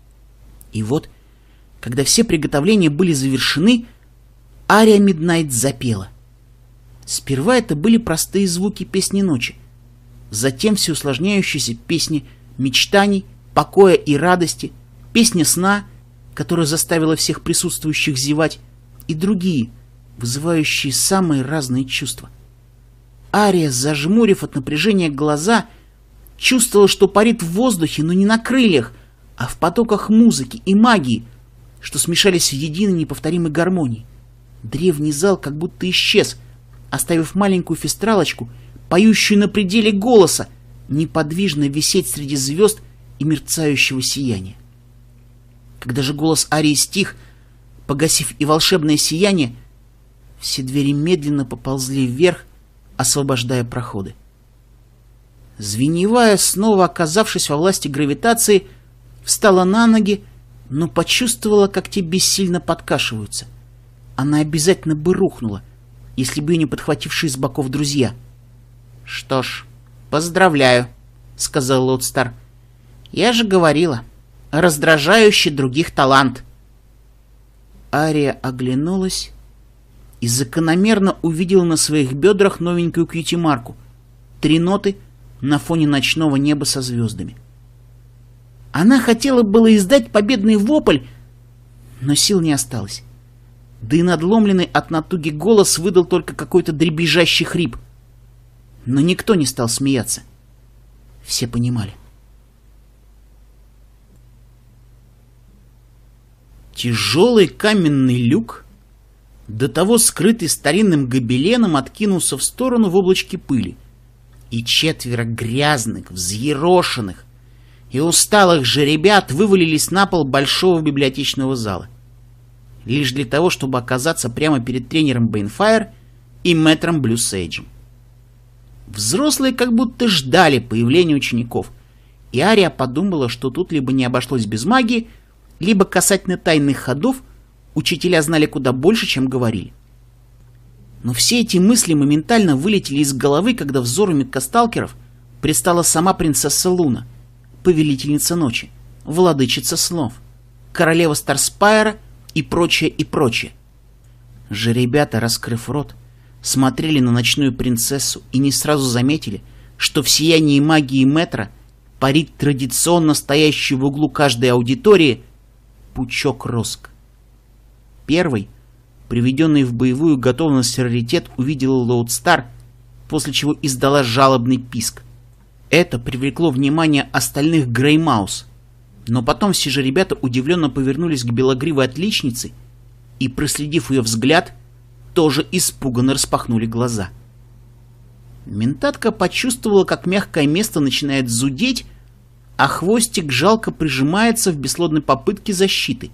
И вот, когда все приготовления были завершены, Ария Миднайт запела. Сперва это были простые звуки песни ночи, затем все усложняющиеся песни мечтаний, покоя и радости, песня сна, которая заставила всех присутствующих зевать, и другие, вызывающие самые разные чувства. Ария, зажмурив от напряжения глаза, чувствовала, что парит в воздухе, но не на крыльях, а в потоках музыки и магии, что смешались в единой неповторимой гармонии. Древний зал как будто исчез, оставив маленькую фестралочку, поющую на пределе голоса, неподвижно висеть среди звезд и мерцающего сияния. Когда же голос Арии стих, погасив и волшебное сияние, все двери медленно поползли вверх, освобождая проходы. Звеневая, снова оказавшись во власти гравитации, встала на ноги, но почувствовала, как те бессильно подкашиваются. Она обязательно бы рухнула, если бы ее не подхватившие с боков друзья. «Что ж, поздравляю», — сказал Лоудстар. «Я же говорила, раздражающий других талант». Ария оглянулась и закономерно увидела на своих бедрах новенькую кьюти-марку. 3 ноты на фоне ночного неба со звездами. Она хотела было издать победный вопль, но сил не осталось. Да и надломленный от натуги голос выдал только какой-то дребезжащий хрип. Но никто не стал смеяться. Все понимали. Тяжелый каменный люк, до того скрытый старинным гобеленом, откинулся в сторону в облачке пыли, и 4 грязных, взъерошенных и усталых жеребят вывалились на пол большого библиотечного зала. Лишь для того, чтобы оказаться прямо перед тренером Бэйнфайр и мэтром Блю Сейджем. Взрослые как будто ждали появления учеников, и Ария подумала, что тут либо не обошлось без магии, либо касательно тайных ходов учителя знали куда больше, чем говорили. Но все эти мысли моментально вылетели из головы, когда взору меткасталкеров предстала сама принцесса Луна, повелительница ночи, владычица снов, королева Старспайра и прочее, и прочее. Жеребята, раскрыв рот, смотрели на ночную принцессу и не сразу заметили, что в сиянии магии мэтра парит традиционно стоящий в углу каждой аудитории пучок роск. Первый, приведенный в боевую готовность раритет, увидела Лоудстар, после чего издала жалобный писк. Это привлекло внимание остальных Греймаус, но потом все же ребята удивленно повернулись к белогривой отличнице и, проследив ее взгляд, тоже испуганно распахнули глаза. Ментатка почувствовала, как мягкое место начинает зудеть, а хвостик жалко прижимается в бесплодной попытке защиты.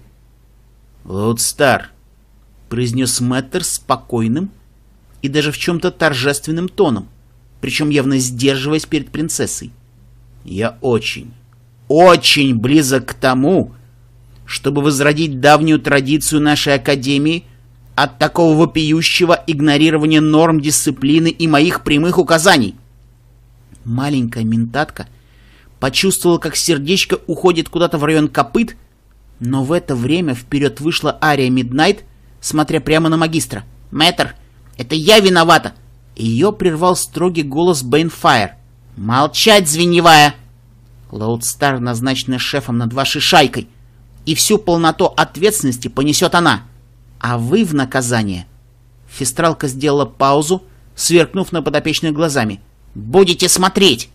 «Лоудстар», — произнес Мэттер спокойным и даже в чем-то торжественным тоном, причем явно сдерживаясь перед принцессой. «Я очень, очень близок к тому, чтобы возродить давнюю традицию нашей Академии от такого вопиющего игнорирования норм дисциплины и моих прямых указаний». Маленькая ментатка почувствовала, как сердечко уходит куда-то в район копыт, но в это время вперед вышла Ария Миднайт, смотря прямо на магистра. «Мэтр, это я виновата!» Ее прервал строгий голос Бэйнфайр. «Молчать, звеньевая! Лоудстар назначена шефом над вашей шайкой, и всю полноту ответственности понесет она. А вы в наказание...» Фестралка сделала паузу, сверкнув на подопечных глазами. «Будете смотреть!»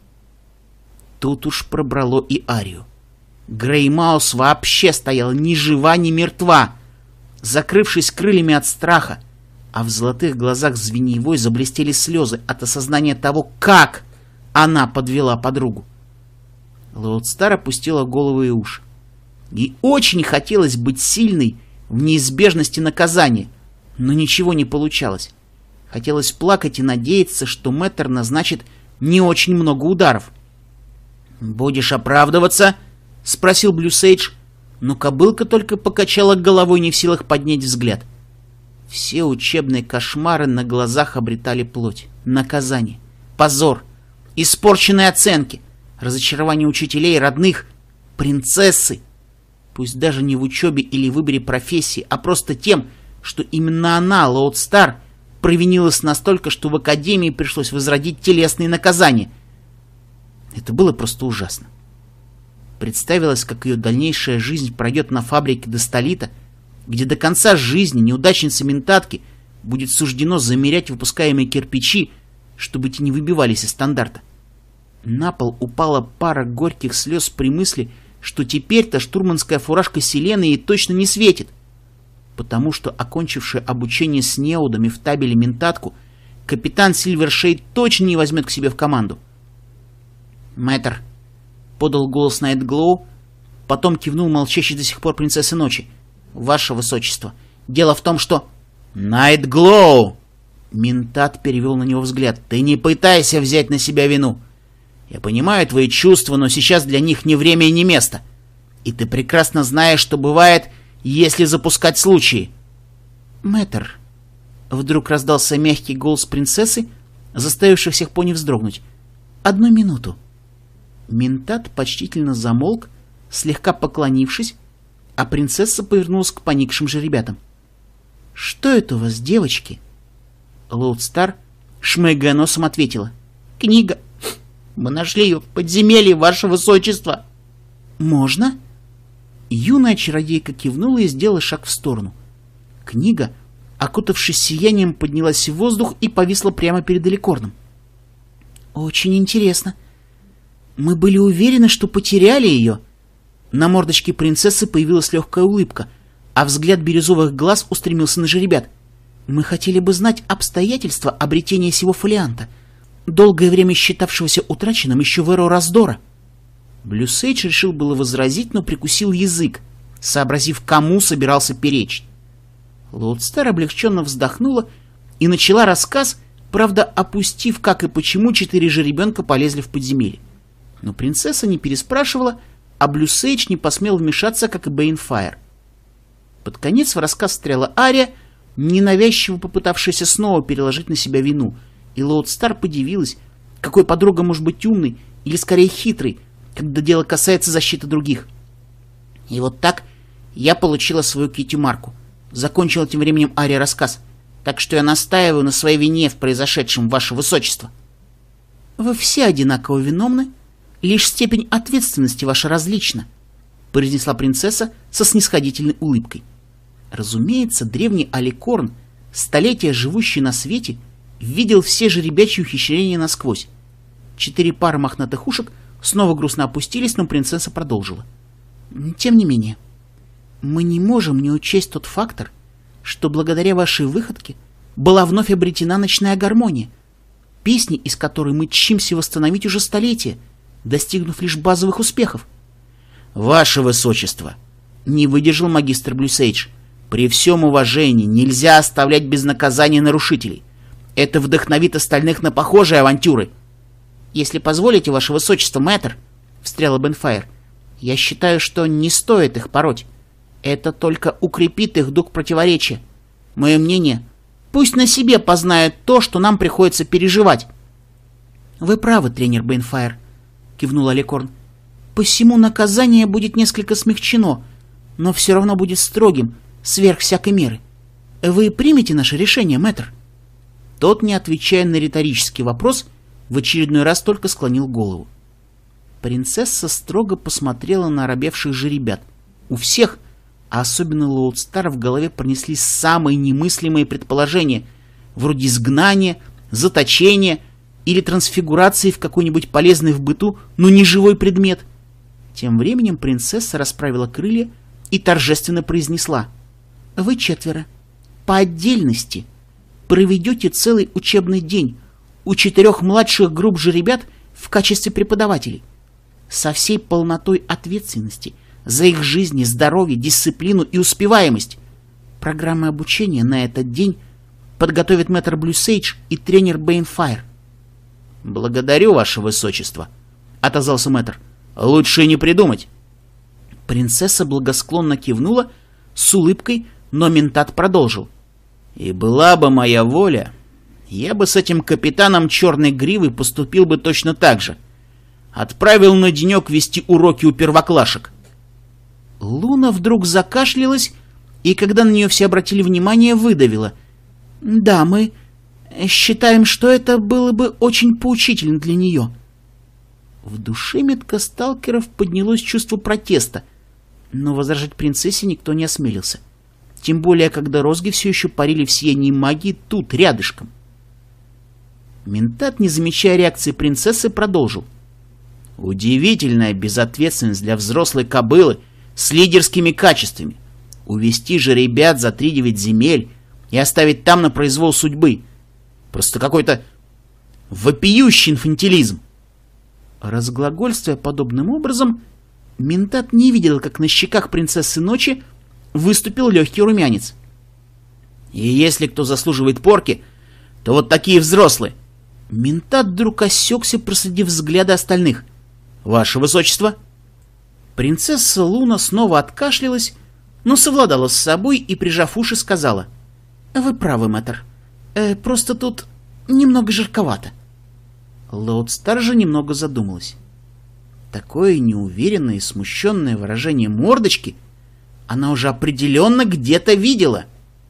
Тут уж пробрало и Арию. Греймаус вообще стояла ни жива, ни мертва, закрывшись крыльями от страха, а в золотых глазах Звеньевой заблестели слезы от осознания того, как она подвела подругу. Лоудстар опустила голову и уши. Ей очень хотелось быть сильной в неизбежности наказания, но ничего не получалось. Хотелось плакать и надеяться, что Мэттер назначит не очень много ударов. «Будешь оправдываться?» — спросил Блюсейдж, но кобылка только покачала головой, не в силах поднять взгляд. Все учебные кошмары на глазах обретали плоть. Наказание, позор, испорченные оценки, разочарование учителей, родных, принцессы. Пусть даже не в учебе или выборе профессии, а просто тем, что именно она, Лоудстар, провинилась настолько, что в Академии пришлось возродить телесные наказания. Это было просто ужасно. Представилось, как ее дальнейшая жизнь пройдет на фабрике Достолита, где до конца жизни неудачнице ментатки будет суждено замерять выпускаемые кирпичи, чтобы те не выбивались из стандарта. На пол упала пара горьких слез при мысли, что теперь-то штурманская фуражка Селены ей точно не светит, потому что окончившая обучение с неудами в табеле ментатку капитан Сильвершейд точно не возьмет к себе в команду. «Мэтр», — подал голос Найтглоу, потом кивнул молчащей до сих пор принцессы ночи. «Ваше высочество, дело в том, что...» «Найтглоу!» Ментат перевел на него взгляд. «Ты не пытайся взять на себя вину. Я понимаю твои чувства, но сейчас для них не время и не место. И ты прекрасно знаешь, что бывает, если запускать случаи». «Мэтр», — вдруг раздался мягкий голос принцессы, заставивший всех пони вздрогнуть. «Одну минуту». Ментат почтительно замолк, слегка поклонившись, а принцесса повернулась к поникшим же ребятам. «Что это у вас, девочки?» Лоудстар, шмыгая носом, ответила. «Книга. Мы нашли ее в подземелье, ваше высочество». «Можно?» Юная чародейка кивнула и сделала шаг в сторону. Книга, окутавшись сиянием, поднялась в воздух и повисла прямо перед Эликорном. «Очень интересно. Мы были уверены, что потеряли ее». На мордочке принцессы появилась легкая улыбка, а взгляд бирюзовых глаз устремился на жеребят. «Мы хотели бы знать обстоятельства обретения сего фолианта, долгое время считавшегося утраченным еще в эру раздора». Блюсейдж решил было возразить, но прикусил язык, сообразив, кому собирался перечить. Лоудстар облегченно вздохнула и начала рассказ, правда, опустив, как и почему 4 жеребенка полезли в подземелье. Но принцесса не переспрашивала, а Блюсейдж не посмел вмешаться, как и Бэйнфайр. Под конец в рассказ встряла Ария, ненавязчиво попытавшаяся снова переложить на себя вину, и Лоудстар подивилась, какой подруга может быть умной или скорее хитрой, когда дело касается защиты других. И вот так я получила свою Китти-марку. Закончила тем временем Ария рассказ, так что я настаиваю на своей вине в произошедшем, ваше высочество. Вы все одинаково виновны, лишь степень ответственности ваша различна, произнесла принцесса со снисходительной улыбкой. Разумеется, древний Аликорн, столетия живущий на свете, видел все жеребячьи ухищрения насквозь. 4 пары мохнатых ушек снова грустно опустились, но принцесса продолжила. Тем не менее, мы не можем не учесть тот фактор, что благодаря вашей выходке была вновь обретена ночная гармония. Песни, из которой мы чимся восстановить уже столетия, достигнув лишь базовых успехов.
Ваше Высочество, не выдержал магистр Блюсейдж, при всем уважении нельзя оставлять без наказания нарушителей. Это вдохновит остальных на похожие авантюры.
Если позволите, Ваше Высочество, мэтр, встряла Бенфайр, я считаю, что не стоит их пороть. Это только укрепит их дух противоречия. Мое мнение, пусть на себе познают то, что нам приходится переживать. Вы правы, тренер Бенфайр, кивнул Аликорн. Посему наказание будет несколько смягчено, но все равно будет строгим, сверх всякой меры. Вы примете наше решение, мэтр? Тот, не отвечая на риторический вопрос, в очередной раз только склонил голову. Принцесса строго посмотрела на оробевших же ребят. У всех, а особенно Лоудстара, в голове пронеслись самые немыслимые предположения, вроде изгнания, заточения или трансфигурации в какой-нибудь полезный в быту, но не живой предмет. Тем временем принцесса расправила крылья и торжественно произнесла: «Вы четверо, по отдельности, проведете целый учебный день у 4 младших групп же ребят в качестве преподавателей, со всей полнотой ответственности за их жизни, здоровье, дисциплину и успеваемость. Программы обучения на этот день подготовят мэтр Блюсейдж и тренер Бэйнфайр».
«Благодарю, Ваше Высочество», — отозвался мэтр. «Лучше не придумать».
Принцесса благосклонно кивнула с улыбкой, но ментат продолжил.
«И была бы моя воля, я бы с этим капитаном Черной Гривы поступил бы точно так же. Отправил на денек вести уроки у первоклашек».
Луна вдруг закашлялась, и когда на нее все обратили внимание, выдавила: «Да, мы считаем, что это было бы очень поучительно для нее». В душе меткосталкеров поднялось чувство протеста, но возражать принцессе никто не осмелился. Тем более, когда розги все еще парили в сиянии магии тут, рядышком. Ментат, не замечая реакции принцессы, продолжил.
«Удивительная безответственность для взрослой кобылы с лидерскими качествами. Увести же ребят за 3-9 земель и оставить там на произвол судьбы. Просто какой-то вопиющий инфантилизм».
Разглагольствуя подобным образом, ментат не видел, как на щеках принцессы ночи выступил легкий румянец.
«И если кто заслуживает порки, то вот такие взрослые».
Ментат вдруг осекся, проследив взгляды остальных.
«Ваше Высочество!»
Принцесса Луна снова откашлялась, но совладала с собой и, прижав уши, сказала: «Вы правы, мэтр. Просто тут немного жарковато». Лоудстар же немного задумалась. Такое неуверенное и смущенное выражение мордочки она уже определенно где-то видела.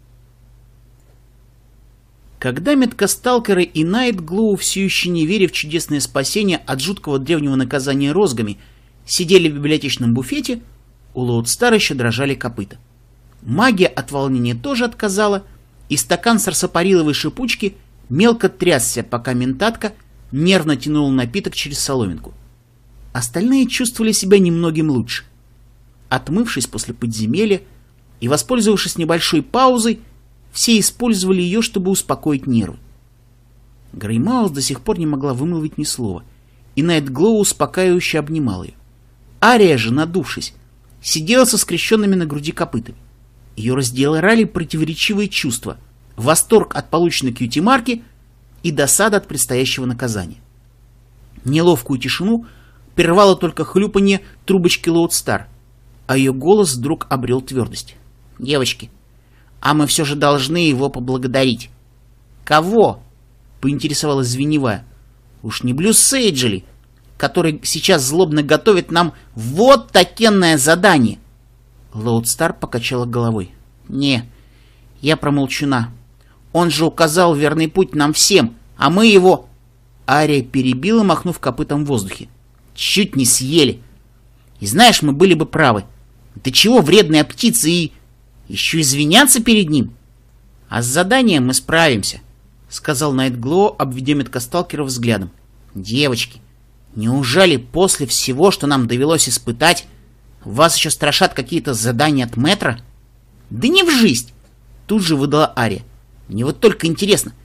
Когда меткосталкеры и Найтглоу, все еще не веря в чудесное спасение от жуткого древнего наказания розгами, сидели в библиотечном буфете, у Лоудстара еще дрожали копыта. Магия от волнения тоже отказала, и стакан сарсапариловой шипучки мелко трясся, пока ментатка нервно тянула напиток через соломинку. Остальные чувствовали себя немногим лучше. Отмывшись после подземелья и воспользовавшись небольшой паузой, все использовали ее, чтобы успокоить нервы. Греймаус до сих пор не могла вымолвить ни слова, и Найтглоу успокаивающе обнимал ее. Ария же, надувшись, сидела со скрещенными на груди копытами. Ее раздирали противоречивые чувства: восторг от полученной кьюти-марки и досада от предстоящего наказания. Неловкую тишину прервало только хлюпанье трубочки Лоудстар, а ее голос вдруг обрел твердость. «Девочки, а мы все же должны его поблагодарить». «Кого?» — поинтересовалась Звеневая. «Уж не Блюсейдж ли, который сейчас злобно готовит нам вот такенное задание?» Лоудстар покачала головой. «Не, я промолчуна. Он же указал верный путь нам всем, а мы его...» Ария перебила, махнув копытом в воздухе. «Чуть не съели. И знаешь, мы были бы правы. Ты чего, вредная птица, и... еще извиняться перед ним? А с заданием мы справимся», — сказал Найтглоу, обведя меткосталкеров взглядом. «Девочки, неужели после всего, что нам довелось испытать, вас еще страшат какие-то задания от мэтра?» «Да не в жизнь!» — тут же выдала Ария. «Мне вот только интересно,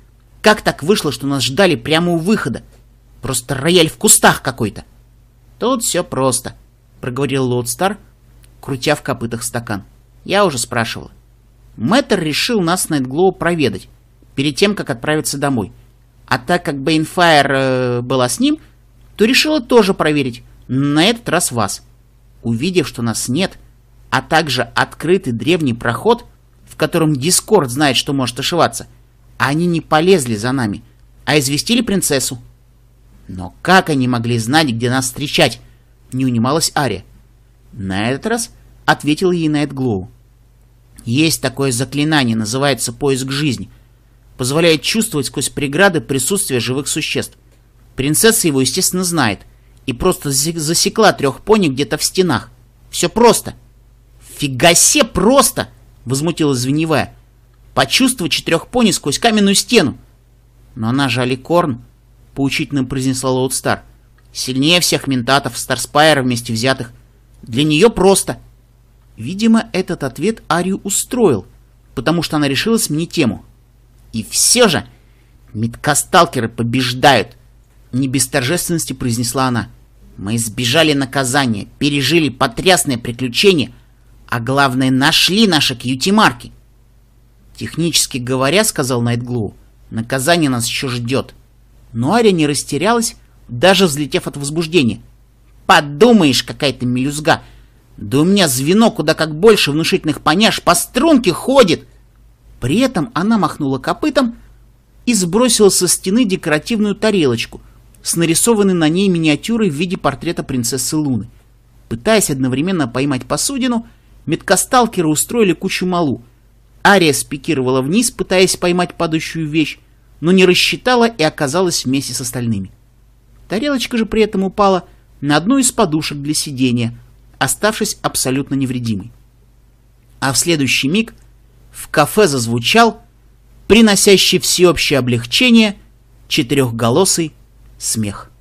как так вышло, что нас ждали прямо у выхода? Просто рояль в кустах какой-то. Тут все просто, проговорил Лоудстар, крутя в копытах стакан. Я уже спрашивал. Мэттер решил нас с Найтглоу проведать, перед тем, как отправиться домой. А так как Бэйнфайр была с ним, то решила тоже проверить, на этот раз вас. Увидев, что нас нет, а также открытый древний проход, в котором Дискорд знает, что может ошиваться, они не полезли за нами, а известили принцессу. Но как они могли знать, где нас встречать? Не унималась Ария. На этот раз ответил ей Найтглоу. Есть такое заклинание, называется «Поиск жизни». Позволяет чувствовать сквозь преграды присутствие живых существ. Принцесса его, естественно, знает. И просто засекла 3 пони где-то в стенах. Все просто. Фига себе просто! Возмутилась Звеньевая. Почувствовать 4 пони сквозь каменную стену. Но она же Аликорн, поучительно произнесла Лоудстар. Сильнее всех ментатов, Старспайра вместе взятых. Для нее просто. Видимо, этот ответ Арию устроил, потому что она решила сменить тему. И все же меткасталкеры побеждают, не без торжественности произнесла она. Мы избежали наказания, пережили потрясное приключение, а главное, нашли наши кьюти-марки. Технически говоря, сказал Найтглоу, наказание нас еще ждет. Но Ария не растерялась, даже взлетев от возбуждения. Подумаешь, какая-то мелюзга. Да у меня звено куда как больше внушительных поняш по струнке ходит. При этом она махнула копытом и сбросила со стены декоративную тарелочку с нарисованной на ней миниатюрой в виде портрета принцессы Луны. Пытаясь одновременно поймать посудину, меткасталкеры устроили кучу малу. Ария спикировала вниз, пытаясь поймать падающую вещь, но не рассчитала и оказалась вместе с остальными. Тарелочка же при этом упала на одну из подушек для сидения, оставшись абсолютно невредимой. А в следующий миг в кафе зазвучал, приносящий всеобщее облегчение, 4-голосый смех.